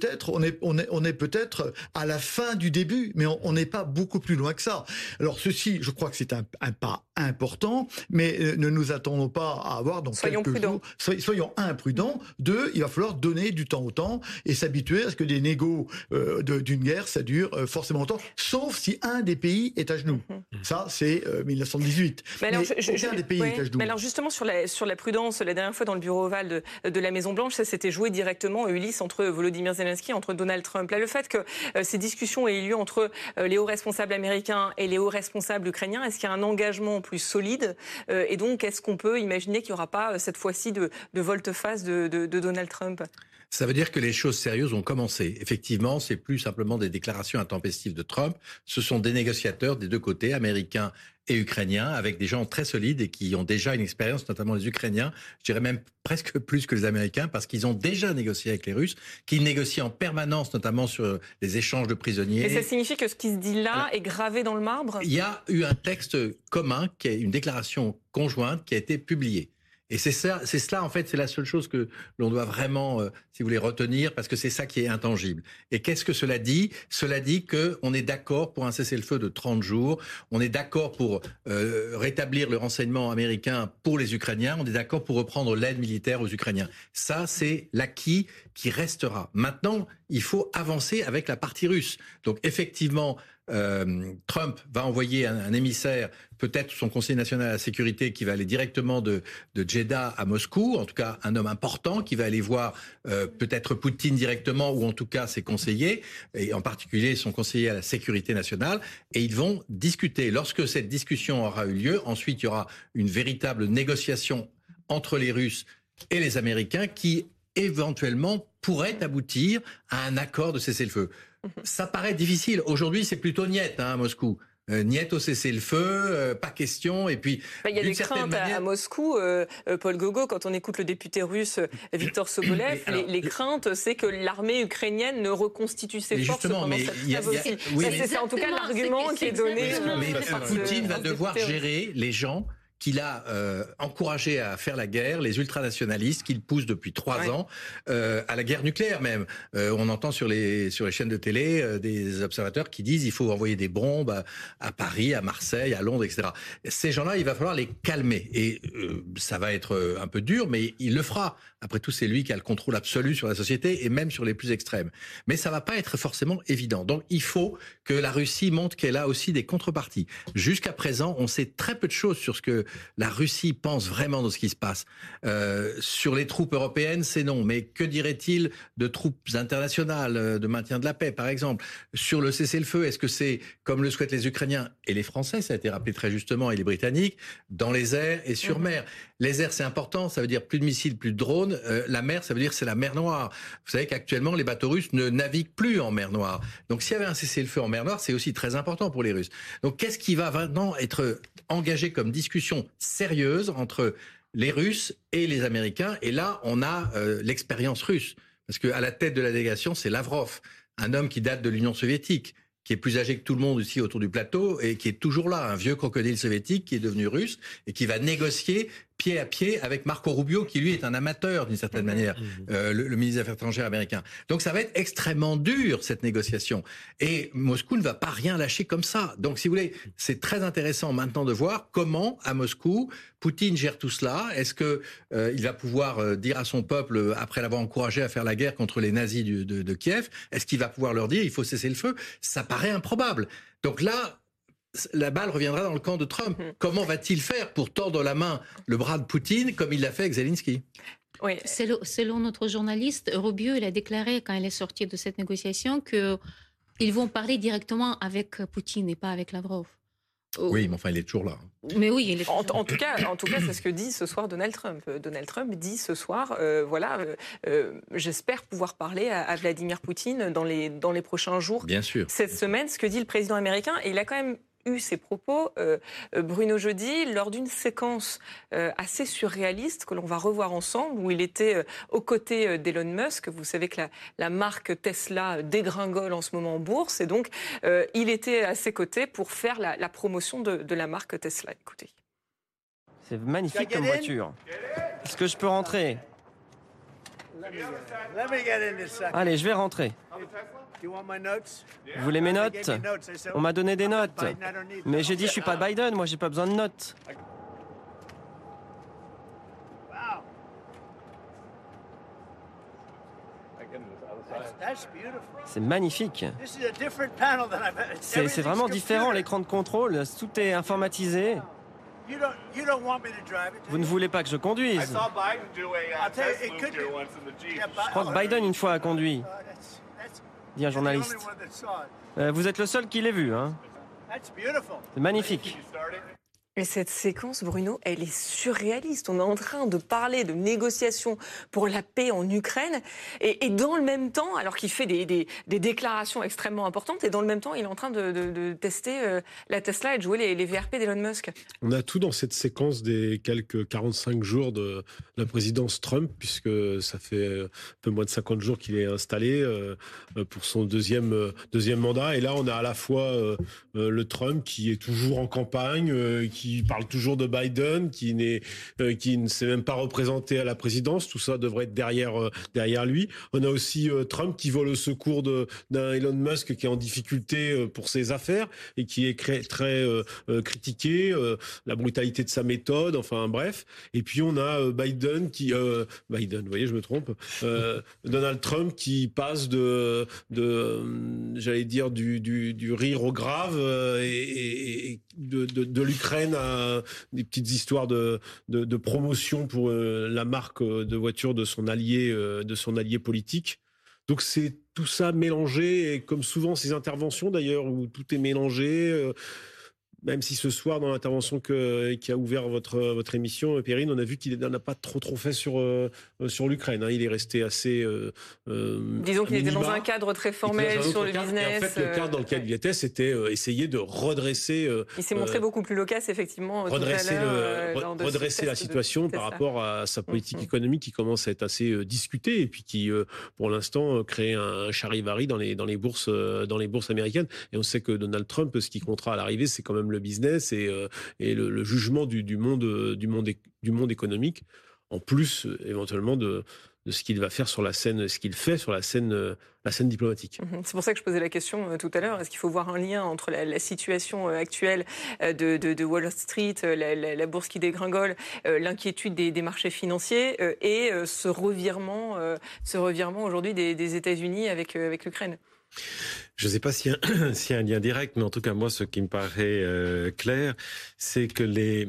peut-être à la fin du début, mais on n'est pas beaucoup plus loin que ça. Alors ceci, je crois que c'est un pas important, mais ne nous attendons pas à avoir dans quelques jours. Soyons imprudents. 2, il va falloir donner du temps au temps et s'habituer à ce que des négos d'une guerre, ça dure forcément longtemps, sauf si un des pays est à genoux. Ça, c'est 1918. Mais alors, aucun des pays est à genoux. Mais alors justement, sur la prudence, la dernière fois dans le bureau ovale de la Maison-Blanche, ça s'était joué directement, Ulysse, entre Volodymyr Zelensky, entre Donald Trump. Là, le fait que ces discussions aient eu lieu entre les hauts responsables américains et les hauts responsables ukrainiens, est-ce qu'il y a un engagement plus solide? Et donc, est-ce qu'on peut imaginer qu'il n'y aura pas cette fois-ci de volte-face de Donald Trump? Ça veut dire que les choses sérieuses ont commencé. Effectivement, c'est plus simplement des déclarations intempestives de Trump. Ce sont des négociateurs des deux côtés, américains et ukrainiens, avec des gens très solides et qui ont déjà une expérience, notamment les Ukrainiens, je dirais même presque plus que les Américains, parce qu'ils ont déjà négocié avec les Russes, qu'ils négocient en permanence, notamment sur les échanges de prisonniers. Et ça signifie que ce qui se dit là est gravé dans le marbre? Il y a eu un texte commun, qui est une déclaration conjointe qui a été publiée. Et c'est cela, en fait, c'est la seule chose que l'on doit vraiment, si vous voulez, retenir, parce que c'est ça qui est intangible. Et qu'est-ce que cela dit ? Cela dit qu'on est d'accord pour un cessez-le-feu de 30 jours, on est d'accord pour rétablir le renseignement américain pour les Ukrainiens, on est d'accord pour reprendre l'aide militaire aux Ukrainiens. Ça, c'est l'acquis qui restera. Maintenant, il faut avancer avec la partie russe. Donc, effectivement, Trump va envoyer un émissaire, peut-être son conseiller national à la sécurité, qui va aller directement de Jeddah à Moscou, en tout cas un homme important, qui va aller voir peut-être Poutine directement, ou en tout cas ses conseillers, et en particulier son conseiller à la sécurité nationale, et ils vont discuter. Lorsque cette discussion aura eu lieu, ensuite il y aura une véritable négociation entre les Russes et les Américains qui éventuellement pourrait aboutir à un accord de cessez-le-feu. Ça paraît difficile. Aujourd'hui, c'est plutôt niet à Moscou. Niet au cessez-le-feu, pas question. Et puis, il y a des craintes à Moscou. Paul Gogo, quand on écoute le député russe Viktor Sobolev, les craintes, c'est que l'armée ukrainienne ne reconstitue ses forces pendant cette trêve aussi. C'est en tout cas l'argument qui est donné. Mais Poutine va devoir gérer les gens qu'il a encouragé à faire la guerre, les ultranationalistes qu'il pousse depuis 3 ans à la guerre nucléaire même. On entend sur les chaînes de télé des observateurs qui disent il faut envoyer des bombes à Paris, à Marseille, à Londres, etc. Ces gens-là, il va falloir les calmer. Et ça va être un peu dur, mais il le fera. Après tout, c'est lui qui a le contrôle absolu sur la société et même sur les plus extrêmes. Mais ça va pas être forcément évident. Donc il faut que la Russie montre qu'elle a aussi des contreparties. Jusqu'à présent, on sait très peu de choses sur ce que la Russie pense vraiment de ce qui se passe. Sur les troupes européennes, c'est non. Mais que dirait-il de troupes internationales, de maintien de la paix, par exemple ? Sur le cessez-le-feu, est-ce que c'est, comme le souhaitent les Ukrainiens et les Français, ça a été rappelé très justement, et les Britanniques, dans les airs et sur mer ? Les airs, c'est important, ça veut dire plus de missiles, plus de drones. La mer, ça veut dire c'est la mer Noire. Vous savez qu'actuellement, les bateaux russes ne naviguent plus en mer Noire. Donc s'il y avait un cessez-le-feu en mer Noire, c'est aussi très important pour les Russes. Donc qu'est-ce qui va maintenant être engagé comme discussion sérieuse entre les Russes et les Américains? Et là, on a l'expérience russe. Parce qu'à la tête de la délégation, c'est Lavrov, un homme qui date de l'Union soviétique, qui est plus âgé que tout le monde ici autour du plateau et qui est toujours là, un vieux crocodile soviétique qui est devenu russe et qui va négocier pied à pied avec Marco Rubio, qui lui est un amateur d'une certaine manière, le ministre des Affaires étrangères américain. Donc ça va être extrêmement dur, cette négociation. Et Moscou ne va pas rien lâcher comme ça. Donc si vous voulez, c'est très intéressant maintenant de voir comment, à Moscou, Poutine gère tout cela. Est-ce que il va pouvoir dire à son peuple, après l'avoir encouragé à faire la guerre contre les nazis de Kiev, est-ce qu'il va pouvoir leur dire il faut cesser le feu? Ça paraît improbable. Donc là, la balle reviendra dans le camp de Trump. Comment va-t-il faire pour tordre la main, le bras de Poutine, comme il l'a fait avec Zelensky? Oui. Selon notre journaliste, Rubio, il a déclaré, quand il est sorti de cette négociation, qu'ils vont parler directement avec Poutine et pas avec Lavrov. Oui, mais enfin, il est toujours là. Mais oui, il est en tout cas, c'est ce que dit ce soir Donald Trump. Donald Trump dit ce soir, j'espère pouvoir parler à Vladimir Poutine dans les prochains jours. Bien sûr. Cette semaine, ce que dit le président américain, et il a quand même eu ces propos, Bruno Jeudi, lors d'une séquence assez surréaliste que l'on va revoir ensemble, où il était aux côtés d'Elon Musk. Vous savez que la marque Tesla dégringole en ce moment en bourse, et donc il était à ses côtés pour faire la promotion de la marque Tesla. Écoutez. C'est magnifique comme voiture. Est-ce que je peux rentrer? Allez, je vais rentrer. Vous voulez mes notes? On m'a donné des notes. Mais j'ai dit je suis pas Biden, moi j'ai pas besoin de notes. C'est magnifique. C'est vraiment différent, l'écran de contrôle, tout est informatisé. Vous ne voulez pas que je conduise? Je crois que Biden une fois a conduit. Dit un journaliste. Vous êtes le seul qui l'ait vu, hein? C'est magnifique. Et cette séquence, Bruno, elle est surréaliste. On est en train de parler de négociations pour la paix en Ukraine. Et dans le même temps, alors qu'il fait des déclarations extrêmement importantes, et dans le même temps, il est en train de tester la Tesla et de jouer les VRP d'Elon Musk. On a tout dans cette séquence des quelques 45 jours de la présidence Trump, puisque ça fait un peu moins de 50 jours qu'il est installé pour son deuxième mandat. Et là, on a à la fois le Trump qui est toujours en campagne, qui qui parle toujours de Biden, qui ne s'est même pas représenté à la présidence. Tout ça devrait être derrière lui. On a aussi Trump qui vole au secours d'un Elon Musk qui est en difficulté pour ses affaires et qui est très critiqué, la brutalité de sa méthode, enfin bref. Et puis on a Biden, vous voyez, je me trompe, Donald Trump qui passe j'allais dire, du rire au grave et de l'Ukraine à des petites histoires de promotion pour la marque de voiture de son allié politique. Donc c'est tout ça mélangé, et comme souvent ces interventions d'ailleurs où tout est mélangé. Même si ce soir, dans l'intervention qui a ouvert votre émission, Perrine, on a vu qu'il n'en a pas trop fait sur l'Ukraine. Il est resté assez... disons qu'il était dans un cadre très formel sur le business. Et en fait, le cadre dans lequel il était, c'était essayer de redresser... il s'est montré beaucoup plus loquace, effectivement, redresser la situation par rapport à sa politique économique qui commence à être assez discutée et puis qui, pour l'instant, crée un charivari dans les bourses américaines. Et on sait que Donald Trump, ce qui comptera à l'arrivée, c'est quand même le business et le jugement du monde économique, en plus éventuellement de ce qu'il va faire sur la scène, ce qu'il fait sur la scène diplomatique. C'est pour ça que je posais la question tout à l'heure. Est-ce qu'il faut voir un lien entre la situation actuelle de Wall Street, la bourse qui dégringole, l'inquiétude des marchés financiers et ce revirement aujourd'hui des États-Unis avec l'Ukraine? Je ne sais pas s'il y a un lien direct, mais en tout cas, moi, ce qui me paraît clair, c'est que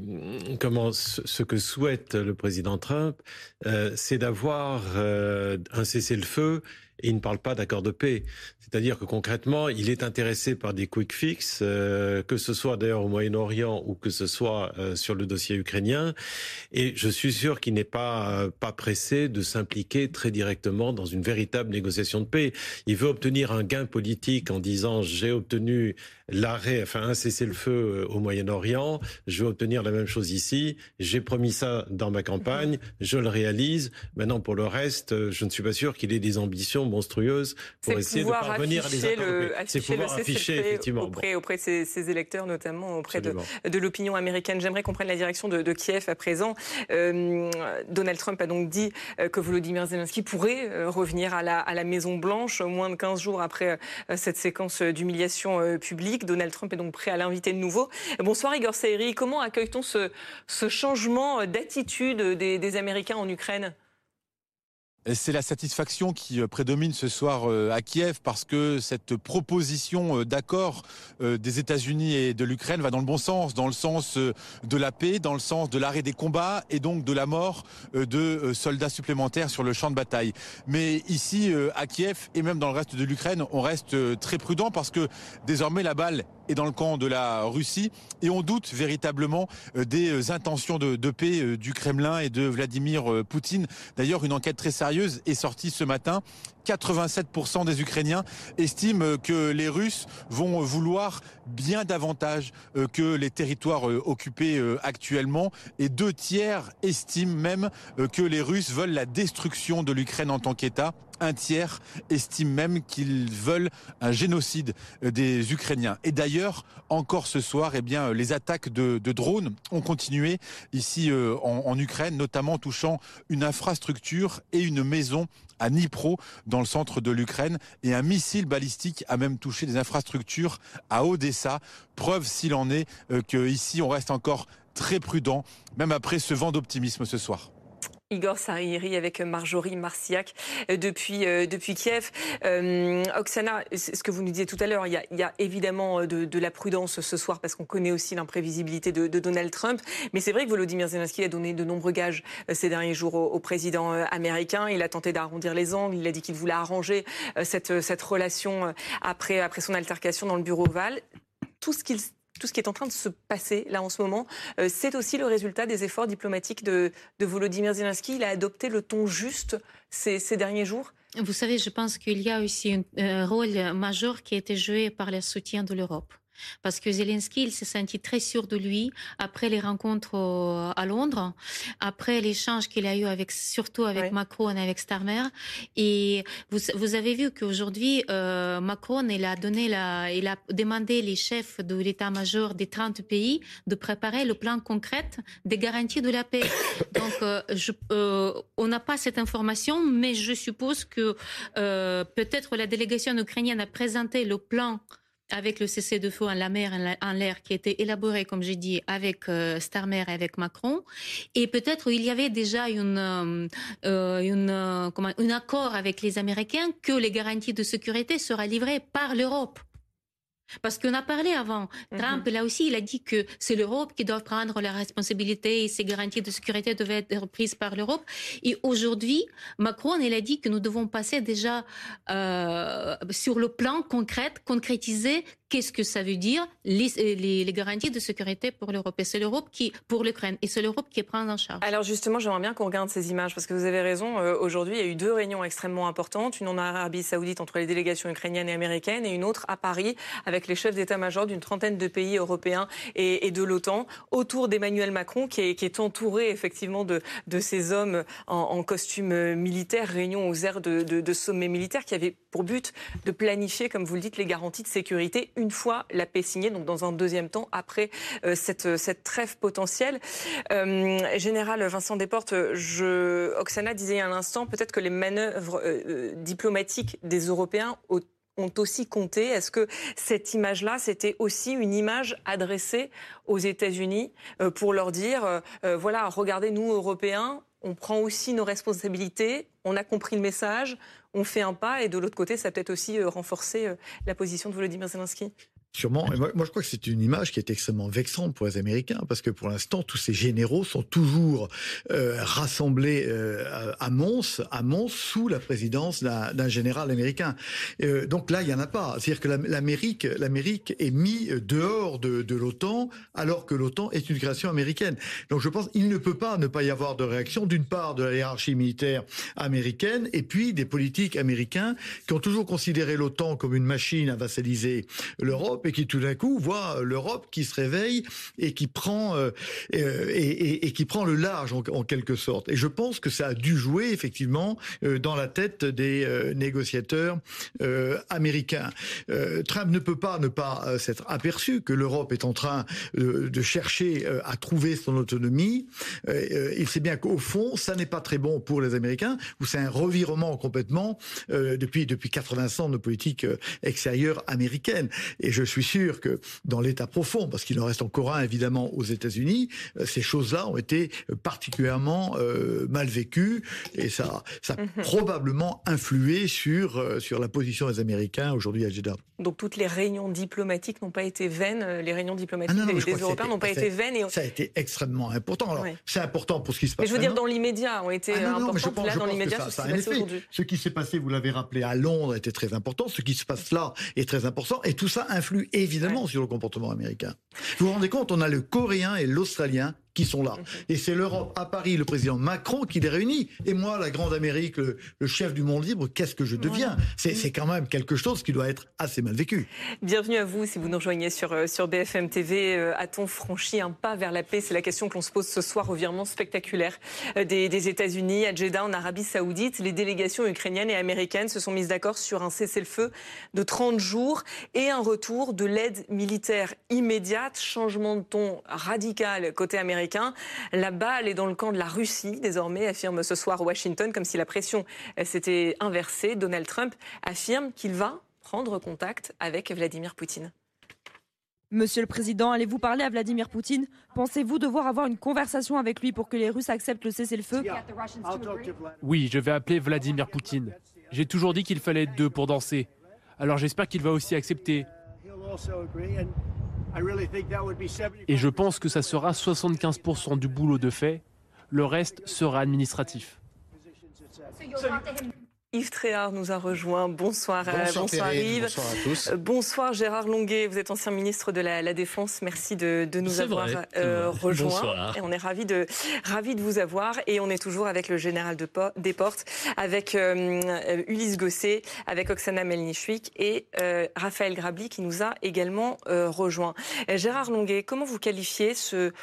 ce que souhaite le président Trump, c'est d'avoir un cessez-le-feu, et il ne parle pas d'accord de paix. C'est-à-dire que concrètement, il est intéressé par des quick fix, que ce soit d'ailleurs au Moyen-Orient ou que ce soit sur le dossier ukrainien. Et je suis sûr qu'il n'est pas pressé de s'impliquer très directement dans une véritable négociation de paix. Il veut obtenir un gain politique en disant j'ai obtenu un cessez-le-feu au Moyen-Orient, je vais obtenir la même chose ici, j'ai promis ça dans ma campagne, je le réalise. Maintenant, pour le reste, je ne suis pas sûr qu'il ait des ambitions monstrueuses pour essayer de parvenir à des accords de paix. C'est pouvoir afficher effectivement auprès de ses électeurs, notamment auprès de l'opinion américaine. J'aimerais qu'on prenne la direction de Kiev à présent. Donald Trump a donc dit que Volodymyr Zelensky pourrait revenir à la Maison-Blanche moins de 15 jours après cette séquence d'humiliation publique. Donald Trump est donc prêt à l'inviter de nouveau. Bonsoir Igor Saïri, comment accueille-t-on ce changement d'attitude des Américains en Ukraine ? C'est la satisfaction qui prédomine ce soir à Kiev parce que cette proposition d'accord des États-Unis et de l'Ukraine va dans le bon sens, dans le sens de la paix, dans le sens de l'arrêt des combats et donc de la mort de soldats supplémentaires sur le champ de bataille. Mais ici à Kiev et même dans le reste de l'Ukraine, on reste très prudent parce que désormais la balle est dans le camp de la Russie et on doute véritablement des intentions de paix du Kremlin et de Vladimir Poutine. D'ailleurs, une enquête très sérieuse est sortie ce matin. 87% des Ukrainiens estiment que les Russes vont vouloir bien davantage que les territoires occupés actuellement et 2/3 estiment même que les Russes veulent la destruction de l'Ukraine en tant qu'État. 1/3 estime même qu'ils veulent un génocide des Ukrainiens. Et d'ailleurs, encore ce soir, les attaques de drones ont continué ici en Ukraine, notamment touchant une infrastructure et une maison à Dnipro, dans le centre de l'Ukraine, et un missile balistique a même touché des infrastructures à Odessa. Preuve, s'il en est, qu'ici on reste encore très prudent, même après ce vent d'optimisme ce soir. Igor Saïri avec Marjorie Marcillac depuis Kiev. Oksana, ce que vous nous disiez tout à l'heure, il y a évidemment de la prudence ce soir parce qu'on connaît aussi l'imprévisibilité de Donald Trump. Mais c'est vrai que Volodymyr Zelensky a donné de nombreux gages ces derniers jours au président américain. Il a tenté d'arrondir les angles. Il a dit qu'il voulait arranger cette relation après son altercation dans le bureau ovale. Tout ce qui est en train de se passer là en ce moment, c'est aussi le résultat des efforts diplomatiques de Volodymyr Zelensky. Il a adopté le ton juste ces derniers jours. Vous savez, je pense qu'il y a aussi un rôle majeur qui a été joué par le soutien de l'Europe. Parce que Zelensky, il s'est senti très sûr de lui après les rencontres à Londres, après l'échange qu'il a eu surtout avec Macron et avec Starmer. Et vous avez vu qu'aujourd'hui, Macron, il a demandé les chefs de l'état-major des 30 pays de préparer le plan concret des garanties de la paix. Donc, on n'a pas cette information, mais je suppose que peut-être la délégation ukrainienne a présenté le plan avec le cessez-le-feu en la mer et en l'air qui a été élaboré, comme j'ai dit, avec Starmer et avec Macron. Et peut-être il y avait déjà un accord avec les Américains que les garanties de sécurité seraient livrées par l'Europe. Parce qu'on a parlé avant, Trump, là aussi, il a dit que c'est l'Europe qui doit prendre la responsabilité et ces garanties de sécurité devaient être prises par l'Europe. Et aujourd'hui, Macron, il a dit que nous devons passer déjà sur le plan concrétiser qu'est-ce que ça veut dire, les garanties de sécurité pour l'Europe. Et c'est l'Europe pour l'Ukraine. Et c'est l'Europe qui prend en charge. Alors justement, j'aimerais bien qu'on regarde ces images, parce que vous avez raison. Aujourd'hui, il y a eu 2 réunions extrêmement importantes. Une en Arabie Saoudite entre les délégations ukrainiennes et américaines, et une autre à Paris avec les chefs d'état-major d'une trentaine de pays européens et de l'OTAN, autour d'Emmanuel Macron, qui est entouré effectivement de ces hommes en costume militaire, réunion aux aires de sommet militaire, qui avait pour but de planifier, comme vous le dites, les garanties de sécurité une fois la paix signée, donc dans un deuxième temps, après cette trêve potentielle. Général Vincent Desportes, Oksana disait il y a un instant, peut-être que les manœuvres diplomatiques des Européens ont aussi compté. Est-ce que cette image-là, c'était aussi une image adressée aux États-Unis pour leur dire, voilà, regardez, nous, Européens, on prend aussi nos responsabilités, on a compris le message, on fait un pas, et de l'autre côté, ça a peut-être aussi renforcé la position de Volodymyr Zelensky? Sûrement. Et moi, je crois que c'est une image qui est extrêmement vexante pour les Américains, parce que pour l'instant, tous ces généraux sont toujours rassemblés à Mons, sous la présidence d'un général américain. Donc là, il y en a pas. C'est-à-dire que l'Amérique est mise dehors de l'OTAN, alors que l'OTAN est une création américaine. Donc je pense qu'il ne peut pas ne pas y avoir de réaction, d'une part de la hiérarchie militaire américaine, et puis des politiques américains qui ont toujours considéré l'OTAN comme une machine à vassaliser l'Europe, et qui tout d'un coup voit l'Europe qui se réveille et qui prend qui prend le large en quelque sorte. Et je pense que ça a dû jouer effectivement dans la tête des négociateurs américains. Trump ne peut pas ne pas s'être aperçu que l'Europe est en train de chercher à trouver son autonomie. Il sait bien qu'au fond, ça n'est pas très bon pour les Américains, où c'est un revirement complètement depuis 80 ans de politique extérieure américaine. Et je suis sûr que dans l'état profond, parce qu'il en reste encore un évidemment aux États-Unis, ces choses-là ont été particulièrement mal vécues, et ça a probablement influé sur la position des Américains aujourd'hui à Jeddah. Donc toutes les réunions diplomatiques n'ont pas été vaines, les réunions diplomatiques des Européens n'ont pas été vaines. Et ça a été extrêmement important. Alors, c'est important pour ce qui se passe. Mais je veux dire, dans l'immédiat, ont été importantes. Là, dans l'immédiat, ça a un effet. Ce qui s'est passé, vous l'avez rappelé, à Londres était très important. Ce qui se passe là est très important. Et tout ça influe évidemment sur le comportement américain. Vous vous rendez compte, on a le Coréen et l'Australien qui sont là. Et c'est l'Europe, à Paris, le président Macron qui les réunit. Et moi, la grande Amérique, le chef du monde libre, qu'est-ce que je deviens? C'est quand même quelque chose qui doit être assez mal vécu. Bienvenue à vous, si vous nous rejoignez sur BFM TV. A-t-on franchi un pas vers la paix? C'est la question que l'on se pose ce soir au virement spectaculaire des États-Unis. À Jeddah, en Arabie Saoudite, les délégations ukrainiennes et américaines se sont mises d'accord sur un cessez-le-feu de 30 jours et un retour de l'aide militaire immédiate. Changement de ton radical côté américain. La balle est dans le camp de la Russie, désormais, affirme ce soir Washington, comme si la pression s'était inversée. Donald Trump affirme qu'il va prendre contact avec Vladimir Poutine. Monsieur le Président, allez-vous parler à Vladimir Poutine? Pensez-vous devoir avoir une conversation avec lui pour que les Russes acceptent le cessez-le-feu? Oui, je vais appeler Vladimir Poutine. J'ai toujours dit qu'il fallait être 2 pour danser. Alors j'espère qu'il va aussi accepter. Et je pense que ça sera 75% du boulot de fait. Le reste sera administratif. Yves Tréhard nous a rejoint. Bonsoir Yves. Bonsoir à tous. Bonsoir Gérard Longuet, vous êtes ancien ministre de la Défense. Merci de nous avoir rejoint. Bonsoir. Et on est ravis de vous avoir. Et on est toujours avec le général Desportes, avec Ulysse Gosset, avec Oksana Melnichuk et Raphaël Grabli qui nous a également rejoint. Gérard Longuet, comment vous qualifiez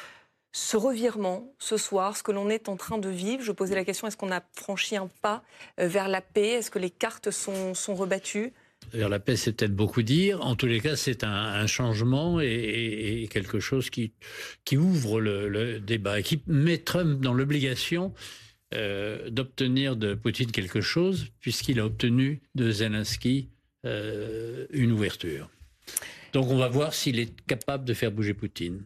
ce revirement ce soir, ce que l'on est en train de vivre? Je posais la question, est-ce qu'on a franchi un pas vers la paix? Est-ce que les cartes sont rebattues? Vers la paix, c'est peut-être beaucoup dire. En tous les cas, c'est un changement et quelque chose qui ouvre le débat et qui met Trump dans l'obligation d'obtenir de Poutine quelque chose, puisqu'il a obtenu de Zelensky une ouverture. Donc on va voir s'il est capable de faire bouger Poutine.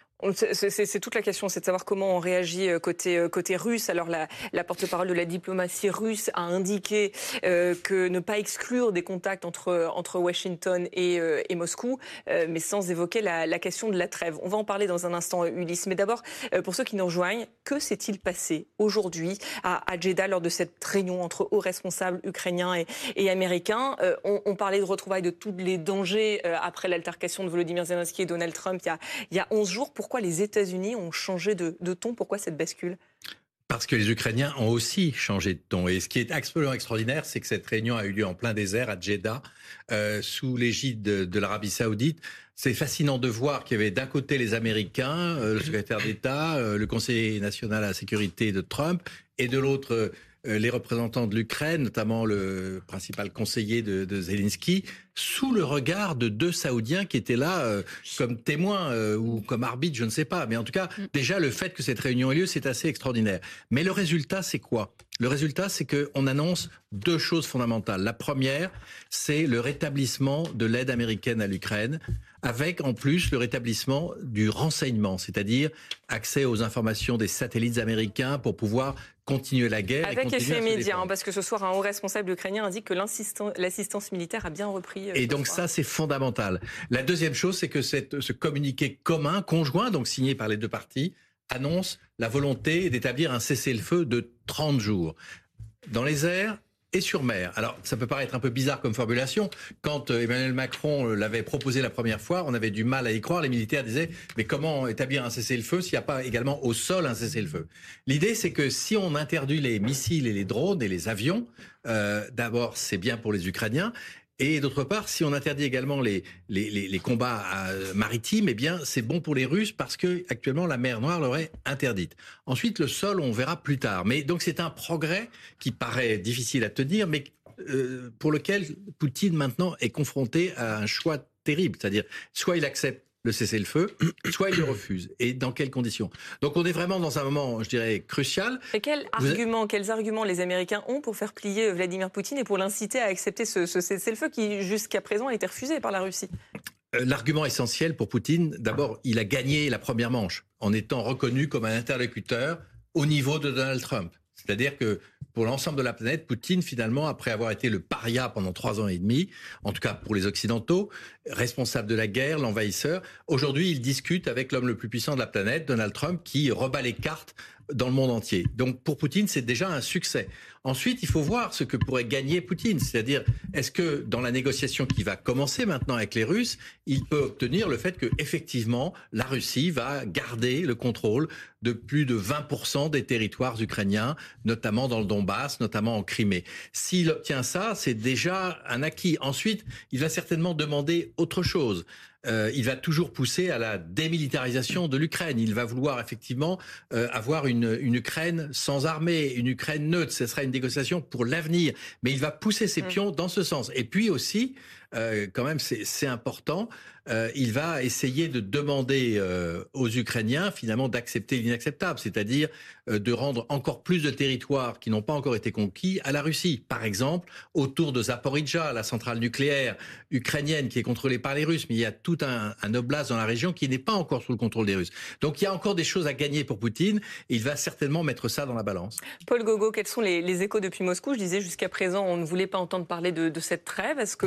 C'est toute la question, c'est de savoir comment on réagit côté russe. Alors la porte-parole de la diplomatie russe a indiqué que ne pas exclure des contacts entre Washington et Moscou, mais sans évoquer la question de la trêve. On va en parler dans un instant, Ulysse. Mais d'abord, pour ceux qui nous rejoignent, que s'est-il passé aujourd'hui à Jeddah lors de cette réunion entre hauts responsables ukrainiens et américains? On parlait de retrouvailles de tous les dangers après l'altercation de Volodymyr Zelensky et Donald Trump il y a 11 jours. Pourquoi les États-Unis ont changé de ton? Pourquoi cette bascule? Parce que les Ukrainiens ont aussi changé de ton. Et ce qui est absolument extraordinaire, c'est que cette réunion a eu lieu en plein désert à Jeddah, sous l'égide de l'Arabie Saoudite. C'est fascinant de voir qu'il y avait d'un côté les Américains, le secrétaire d'État, le conseiller national à la sécurité de Trump, et de l'autre les représentants de l'Ukraine, notamment le principal conseiller de Zelensky, sous le regard de deux Saoudiens qui étaient là comme témoins ou comme arbitres, je ne sais pas. Mais en tout cas, déjà, le fait que cette réunion ait lieu, c'est assez extraordinaire. Mais le résultat, c'est quoi? Le résultat, c'est qu'on annonce deux choses fondamentales. La première, c'est le rétablissement de l'aide américaine à l'Ukraine, avec en plus le rétablissement du renseignement, c'est-à-dire accès aux informations des satellites américains pour pouvoir continuer la guerre. Avec effet média, parce que ce soir, un haut responsable ukrainien indique que l'assistance militaire a bien repris. Et donc ça, c'est fondamental. La deuxième chose, c'est que ce communiqué commun, conjoint, donc signé par les deux parties, annonce la volonté d'établir un cessez-le-feu de 30 jours dans les airs et sur mer. Alors, ça peut paraître un peu bizarre comme formulation. Quand Emmanuel Macron l'avait proposé la première fois, on avait du mal à y croire. Les militaires disaient, mais comment établir un cessez-le-feu s'il n'y a pas également au sol un cessez-le-feu? L'idée, c'est que si on interdit les missiles et les drones et les avions, d'abord, c'est bien pour les Ukrainiens. Et d'autre part, si on interdit également les combats maritimes, eh bien, c'est bon pour les Russes parce que actuellement la mer Noire l'aurait interdite. Ensuite, le sol, on verra plus tard. Mais donc, c'est un progrès qui paraît difficile à tenir, mais pour lequel Poutine maintenant est confronté à un choix terrible. C'est-à-dire, soit il accepte le cessez-le-feu, soit il le refuse. Et dans quelles conditions? Donc on est vraiment dans un moment, je dirais, crucial. Et quels arguments les Américains ont pour faire plier Vladimir Poutine et pour l'inciter à accepter ce cessez-le-feu qui, jusqu'à présent, a été refusé par la Russie? L'argument essentiel pour Poutine, d'abord, il a gagné la première manche en étant reconnu comme un interlocuteur au niveau de Donald Trump. C'est-à-dire que pour l'ensemble de la planète, Poutine, finalement, après avoir été le paria pendant 3 ans et demi, en tout cas pour les Occidentaux, responsable de la guerre, l'envahisseur, aujourd'hui, il discute avec l'homme le plus puissant de la planète, Donald Trump, qui rebat les cartes dans le monde entier. Donc pour Poutine, c'est déjà un succès. Ensuite, il faut voir ce que pourrait gagner Poutine. C'est-à-dire, est-ce que dans la négociation qui va commencer maintenant avec les Russes, il peut obtenir le fait que effectivement la Russie va garder le contrôle de plus de 20% des territoires ukrainiens, notamment dans le Donbass, notamment en Crimée. S'il obtient ça, c'est déjà un acquis. Ensuite, il va certainement demander autre chose. Il va toujours pousser à la démilitarisation de l'Ukraine. Il va vouloir effectivement avoir une Ukraine sans armée, une Ukraine neutre. Ce sera une négociation pour l'avenir. Mais il va pousser ses pions dans ce sens. Et puis aussi, quand même, c'est important, il va essayer de demander aux Ukrainiens finalement d'accepter l'inacceptable, c'est-à-dire de rendre encore plus de territoires qui n'ont pas encore été conquis à la Russie. Par exemple, autour de Zaporijjia, la centrale nucléaire ukrainienne qui est contrôlée par les Russes, mais il y a tout un oblast dans la région qui n'est pas encore sous le contrôle des Russes. Donc il y a encore des choses à gagner pour Poutine et il va certainement mettre ça dans la balance. Paul Gogo, quels sont les échos depuis Moscou? Je disais jusqu'à présent, on ne voulait pas entendre parler de cette trêve. Est-ce que c'est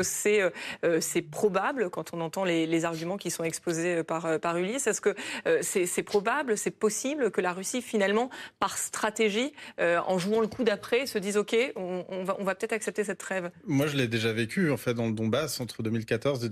c'est probable quand on entend les arguments qui sont exposés par Ulysse. Est-ce que c'est probable, c'est possible que la Russie, finalement, par stratégie, en jouant le coup d'après, se dise OK, on va peut-être accepter cette trêve? Moi, je l'ai déjà vécu, en fait, dans le Donbass, entre 2014 et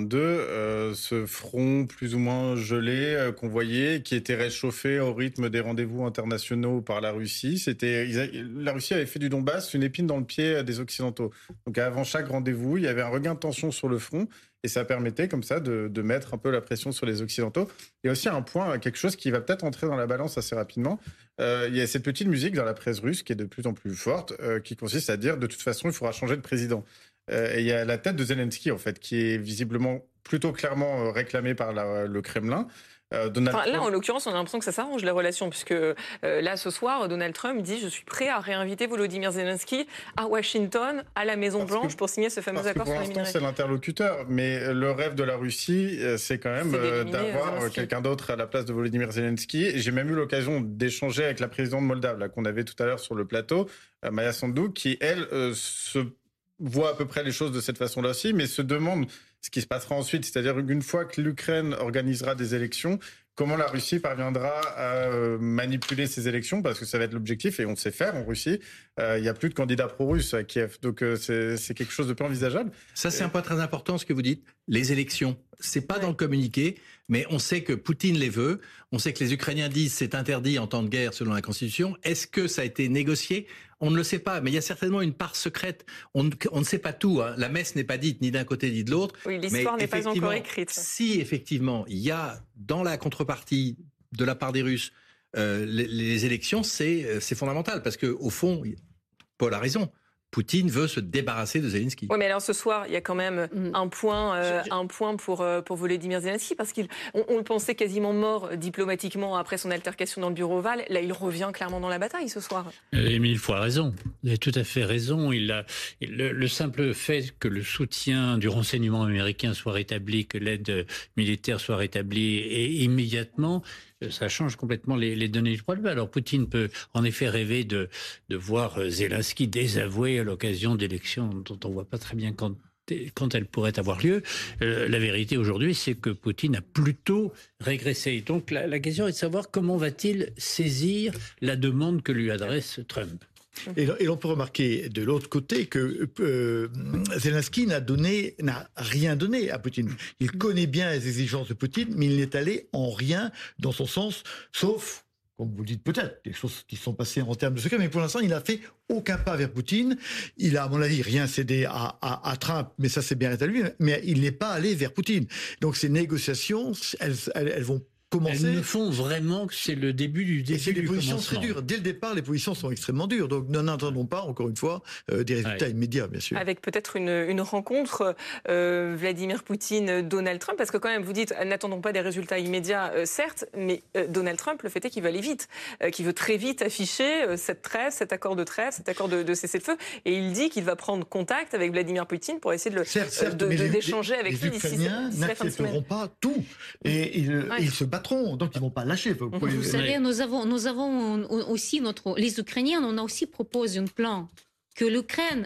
2022, ce front plus ou moins gelé qu'on voyait, qui était réchauffé au rythme des rendez-vous internationaux par la Russie. La Russie avait fait du Donbass une épine dans le pied des Occidentaux. Donc, avant chaque rendez-vous, il y avait un regain de tension sur le front, et ça permettait comme ça de mettre un peu la pression sur les Occidentaux. Il y a aussi un point, quelque chose qui va peut-être entrer dans la balance assez rapidement. Il y a cette petite musique dans la presse russe qui est de plus en plus forte, qui consiste à dire de toute façon, il faudra changer de président. Et il y a la tête de Zelensky, en fait, qui est visiblement plutôt clairement réclamée par le Kremlin. Là, en l'occurrence, on a l'impression que ça s'arrange, les relations, puisque là, ce soir, Donald Trump dit « Je suis prêt à réinviter Volodymyr Zelensky à Washington, à la Maison-Blanche, pour signer ce fameux accord sur les minerais. » Pour l'instant, c'est l'interlocuteur, mais le rêve de la Russie, c'est quand même d'avoir quelqu'un d'autre à la place de Volodymyr Zelensky. Et j'ai même eu l'occasion d'échanger avec la présidente moldave, là, qu'on avait tout à l'heure sur le plateau, Maya Sandu, qui, elle, se voit à peu près les choses de cette façon-là aussi, mais se demande ce qui se passera ensuite, c'est-à-dire une fois que l'Ukraine organisera des élections, comment la Russie parviendra à manipuler ces élections, parce que ça va être l'objectif, et on sait faire en Russie. Il n'y a plus de candidats pro-russes à Kiev, donc c'est quelque chose de peu envisageable. Ça, c'est un point très important, ce que vous dites. Les élections, c'est pas dans le communiqué, mais on sait que Poutine les veut. On sait que les Ukrainiens disent c'est interdit en temps de guerre selon la Constitution. Est-ce que ça a été négocié ? On ne le sait pas, mais il y a certainement une part secrète. On ne sait pas tout. Hein. La messe n'est pas dite ni d'un côté ni de l'autre. Oui, l'histoire n'est pas encore écrite. Si effectivement il y a dans la contrepartie de la part des Russes les élections, c'est fondamental parce que au fond, Paul a raison. Poutine veut se débarrasser de Zelensky. Oui, mais alors ce soir, il y a quand même un point pour Volodymyr Zelensky, parce qu'on le pensait quasiment mort diplomatiquement après son altercation dans le bureau ovale. Là, il revient clairement dans la bataille ce soir. Émile Foix a raison. Il a tout à fait raison. Le simple fait que le soutien du renseignement américain soit rétabli, que l'aide militaire soit rétablie et immédiatement, ça change complètement les données du problème. Alors Poutine peut en effet rêver de voir Zelensky désavoué à l'occasion d'élections dont on ne voit pas très bien quand elles pourraient avoir lieu. La vérité aujourd'hui, c'est que Poutine a plutôt régressé. Donc la question est de savoir comment va-t-il saisir la demande que lui adresse Trump. Et l'on peut remarquer de l'autre côté que Zelensky n'a rien donné à Poutine. Il connaît bien les exigences de Poutine, mais il n'est allé en rien dans son sens, sauf, comme vous le dites peut-être, des choses qui sont passées en termes de secret, mais pour l'instant, il n'a fait aucun pas vers Poutine. Il a, à mon avis, rien cédé à Trump, mais ça c'est bien à lui, mais il n'est pas allé vers Poutine. Donc ces négociations, elles vont commencer. Elles ne font vraiment que c'est le début du début. C'est des positions très dures. Dès le départ, les positions sont extrêmement dures. Donc, n'attendons pas, encore une fois, des résultats immédiats, bien sûr. Avec peut-être une rencontre Vladimir Poutine, Donald Trump, parce que quand même, vous dites, n'attendons pas des résultats immédiats, certes, mais Donald Trump, le fait est qu'il veut aller vite, qu'il veut très vite afficher cette trêve, cet accord de trêve, cet accord de cessez-le-feu, et il dit qu'il va prendre contact avec Vladimir Poutine pour essayer d'échanger avec lui d'ici la fin de semaine. Les Ukrainiens n'accepteront pas tout, et ils se battent. Donc ils vont pas lâcher. Vous savez, nous avons aussi les Ukrainiens, on a aussi proposé un plan que l'Ukraine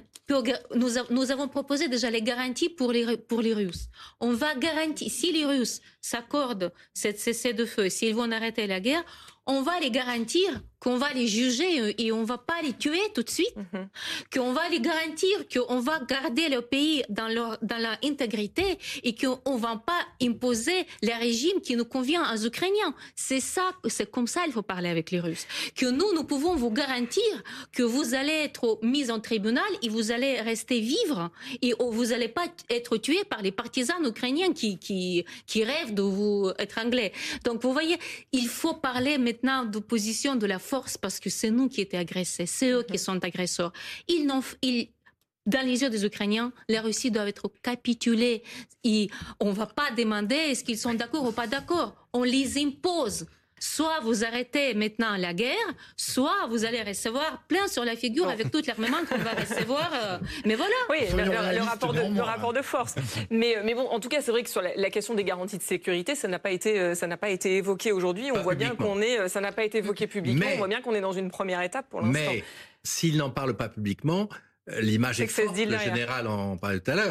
nous avons proposé déjà les garanties pour les Russes. On va garantir, si les Russes s'accordent cette cessez-le-feu, s'ils vont arrêter la guerre, on va les garantir qu'on va les juger et on va pas les tuer tout de suite, qu'on va les garantir qu'on va garder le pays dans leur intégrité et qu'on va pas imposer le régime qui nous convient aux Ukrainiens. C'est comme ça il faut parler avec les Russes. Que nous pouvons vous garantir que vous allez être mis en tribunal et vous allez rester vivre et vous allez pas être tués par les partisans ukrainiens qui rêvent de vous étrangler. Donc vous voyez, il faut parler maintenant d'opposition de la force parce que c'est nous qui étions agressés, c'est eux qui sont agresseurs. Dans les yeux des Ukrainiens, la Russie doit être capitulée. Et on ne va pas demander est-ce qu'ils sont d'accord ou pas d'accord. On les impose. Soit vous arrêtez maintenant la guerre, soit vous allez recevoir plein sur la figure avec tout l'armement qu'on va recevoir. Mais voilà. Oui, le rapport de force. Mais bon, en tout cas, c'est vrai que sur la question des garanties de sécurité, ça n'a pas été évoqué aujourd'hui. On voit bien ça n'a pas été évoqué publiquement. On voit bien qu'on est dans une première étape pour l'instant. Mais s'il n'en parle pas publiquement, l'image est forte. Le général en parlait tout à l'heure.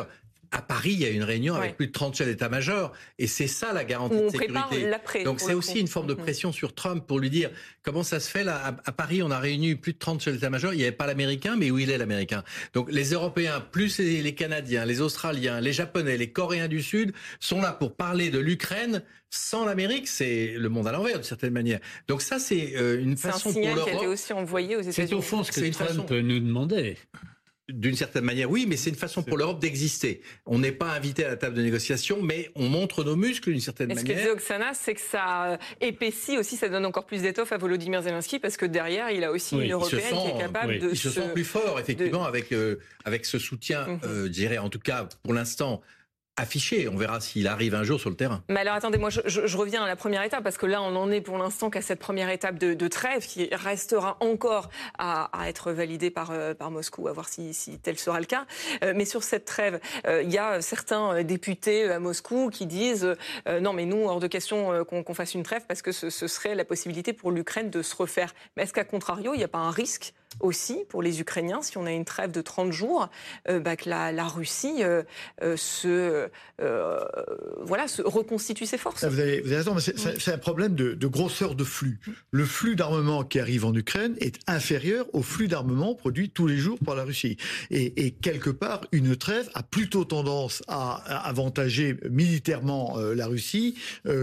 À Paris, il y a une réunion avec plus de 30 chefs d'état-major, et c'est ça la garantie de sécurité. Donc c'est aussi une forme de pression sur Trump pour lui dire comment ça se fait là à Paris, on a réuni plus de 30 chefs d'état-major, il n'y avait pas l'Américain, mais où il est l'Américain? Donc les Européens, plus les Canadiens, les Australiens, les Japonais, les Coréens du Sud sont là pour parler de l'Ukraine. Sans l'Amérique, c'est le monde à l'envers, d'une certaine manière. Donc ça, c'est une façon pour l'Europe. C'est un signal qui a été aussi envoyé aux États-Unis. C'est au fond ce que Trump nous demandait. D'une certaine manière, oui, mais c'est une façon pour l'Europe d'exister. On n'est pas invité à la table de négociation, mais on montre nos muscles d'une certaine manière. Ce que disait Oksana, c'est que ça épaissit aussi, ça donne encore plus d'étoffe à Volodymyr Zelensky, parce que derrière, il a aussi une Européenne qui est capable de... Il se sent plus fort, effectivement, avec ce soutien, je dirais, en tout cas, pour l'instant, affiché. On verra s'il arrive un jour sur le terrain. Mais alors attendez, moi je reviens à la première étape, parce que là on en est pour l'instant qu'à cette première étape de trêve qui restera encore à être validée par Moscou, à voir si tel sera le cas. Mais sur cette trêve, il y a certains députés à Moscou qui disent non mais nous hors de question qu'on fasse une trêve, parce que ce serait la possibilité pour l'Ukraine de se refaire. Mais est-ce qu'à contrario, il n'y a pas un risque aussi pour les Ukrainiens, si on a une trêve de 30 jours, que la Russie se reconstitue ses forces? Vous avez raison, mais c'est un problème de grosseur de flux. Le flux d'armement qui arrive en Ukraine est inférieur au flux d'armement produit tous les jours par la Russie. Et quelque part, une trêve a plutôt tendance à avantager militairement la Russie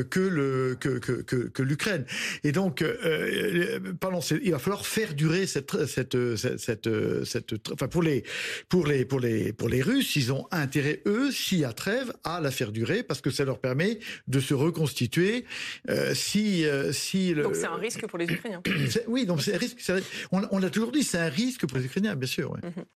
que l'Ukraine. Et donc, il va falloir faire durer enfin pour les Russes, ils ont intérêt eux, s'il y a trêve, à la faire durer, parce que ça leur permet de se reconstituer. Donc c'est un risque pour les Ukrainiens. Oui, donc c'est un risque. On l'a toujours dit, c'est un risque pour les Ukrainiens, bien sûr. Ouais.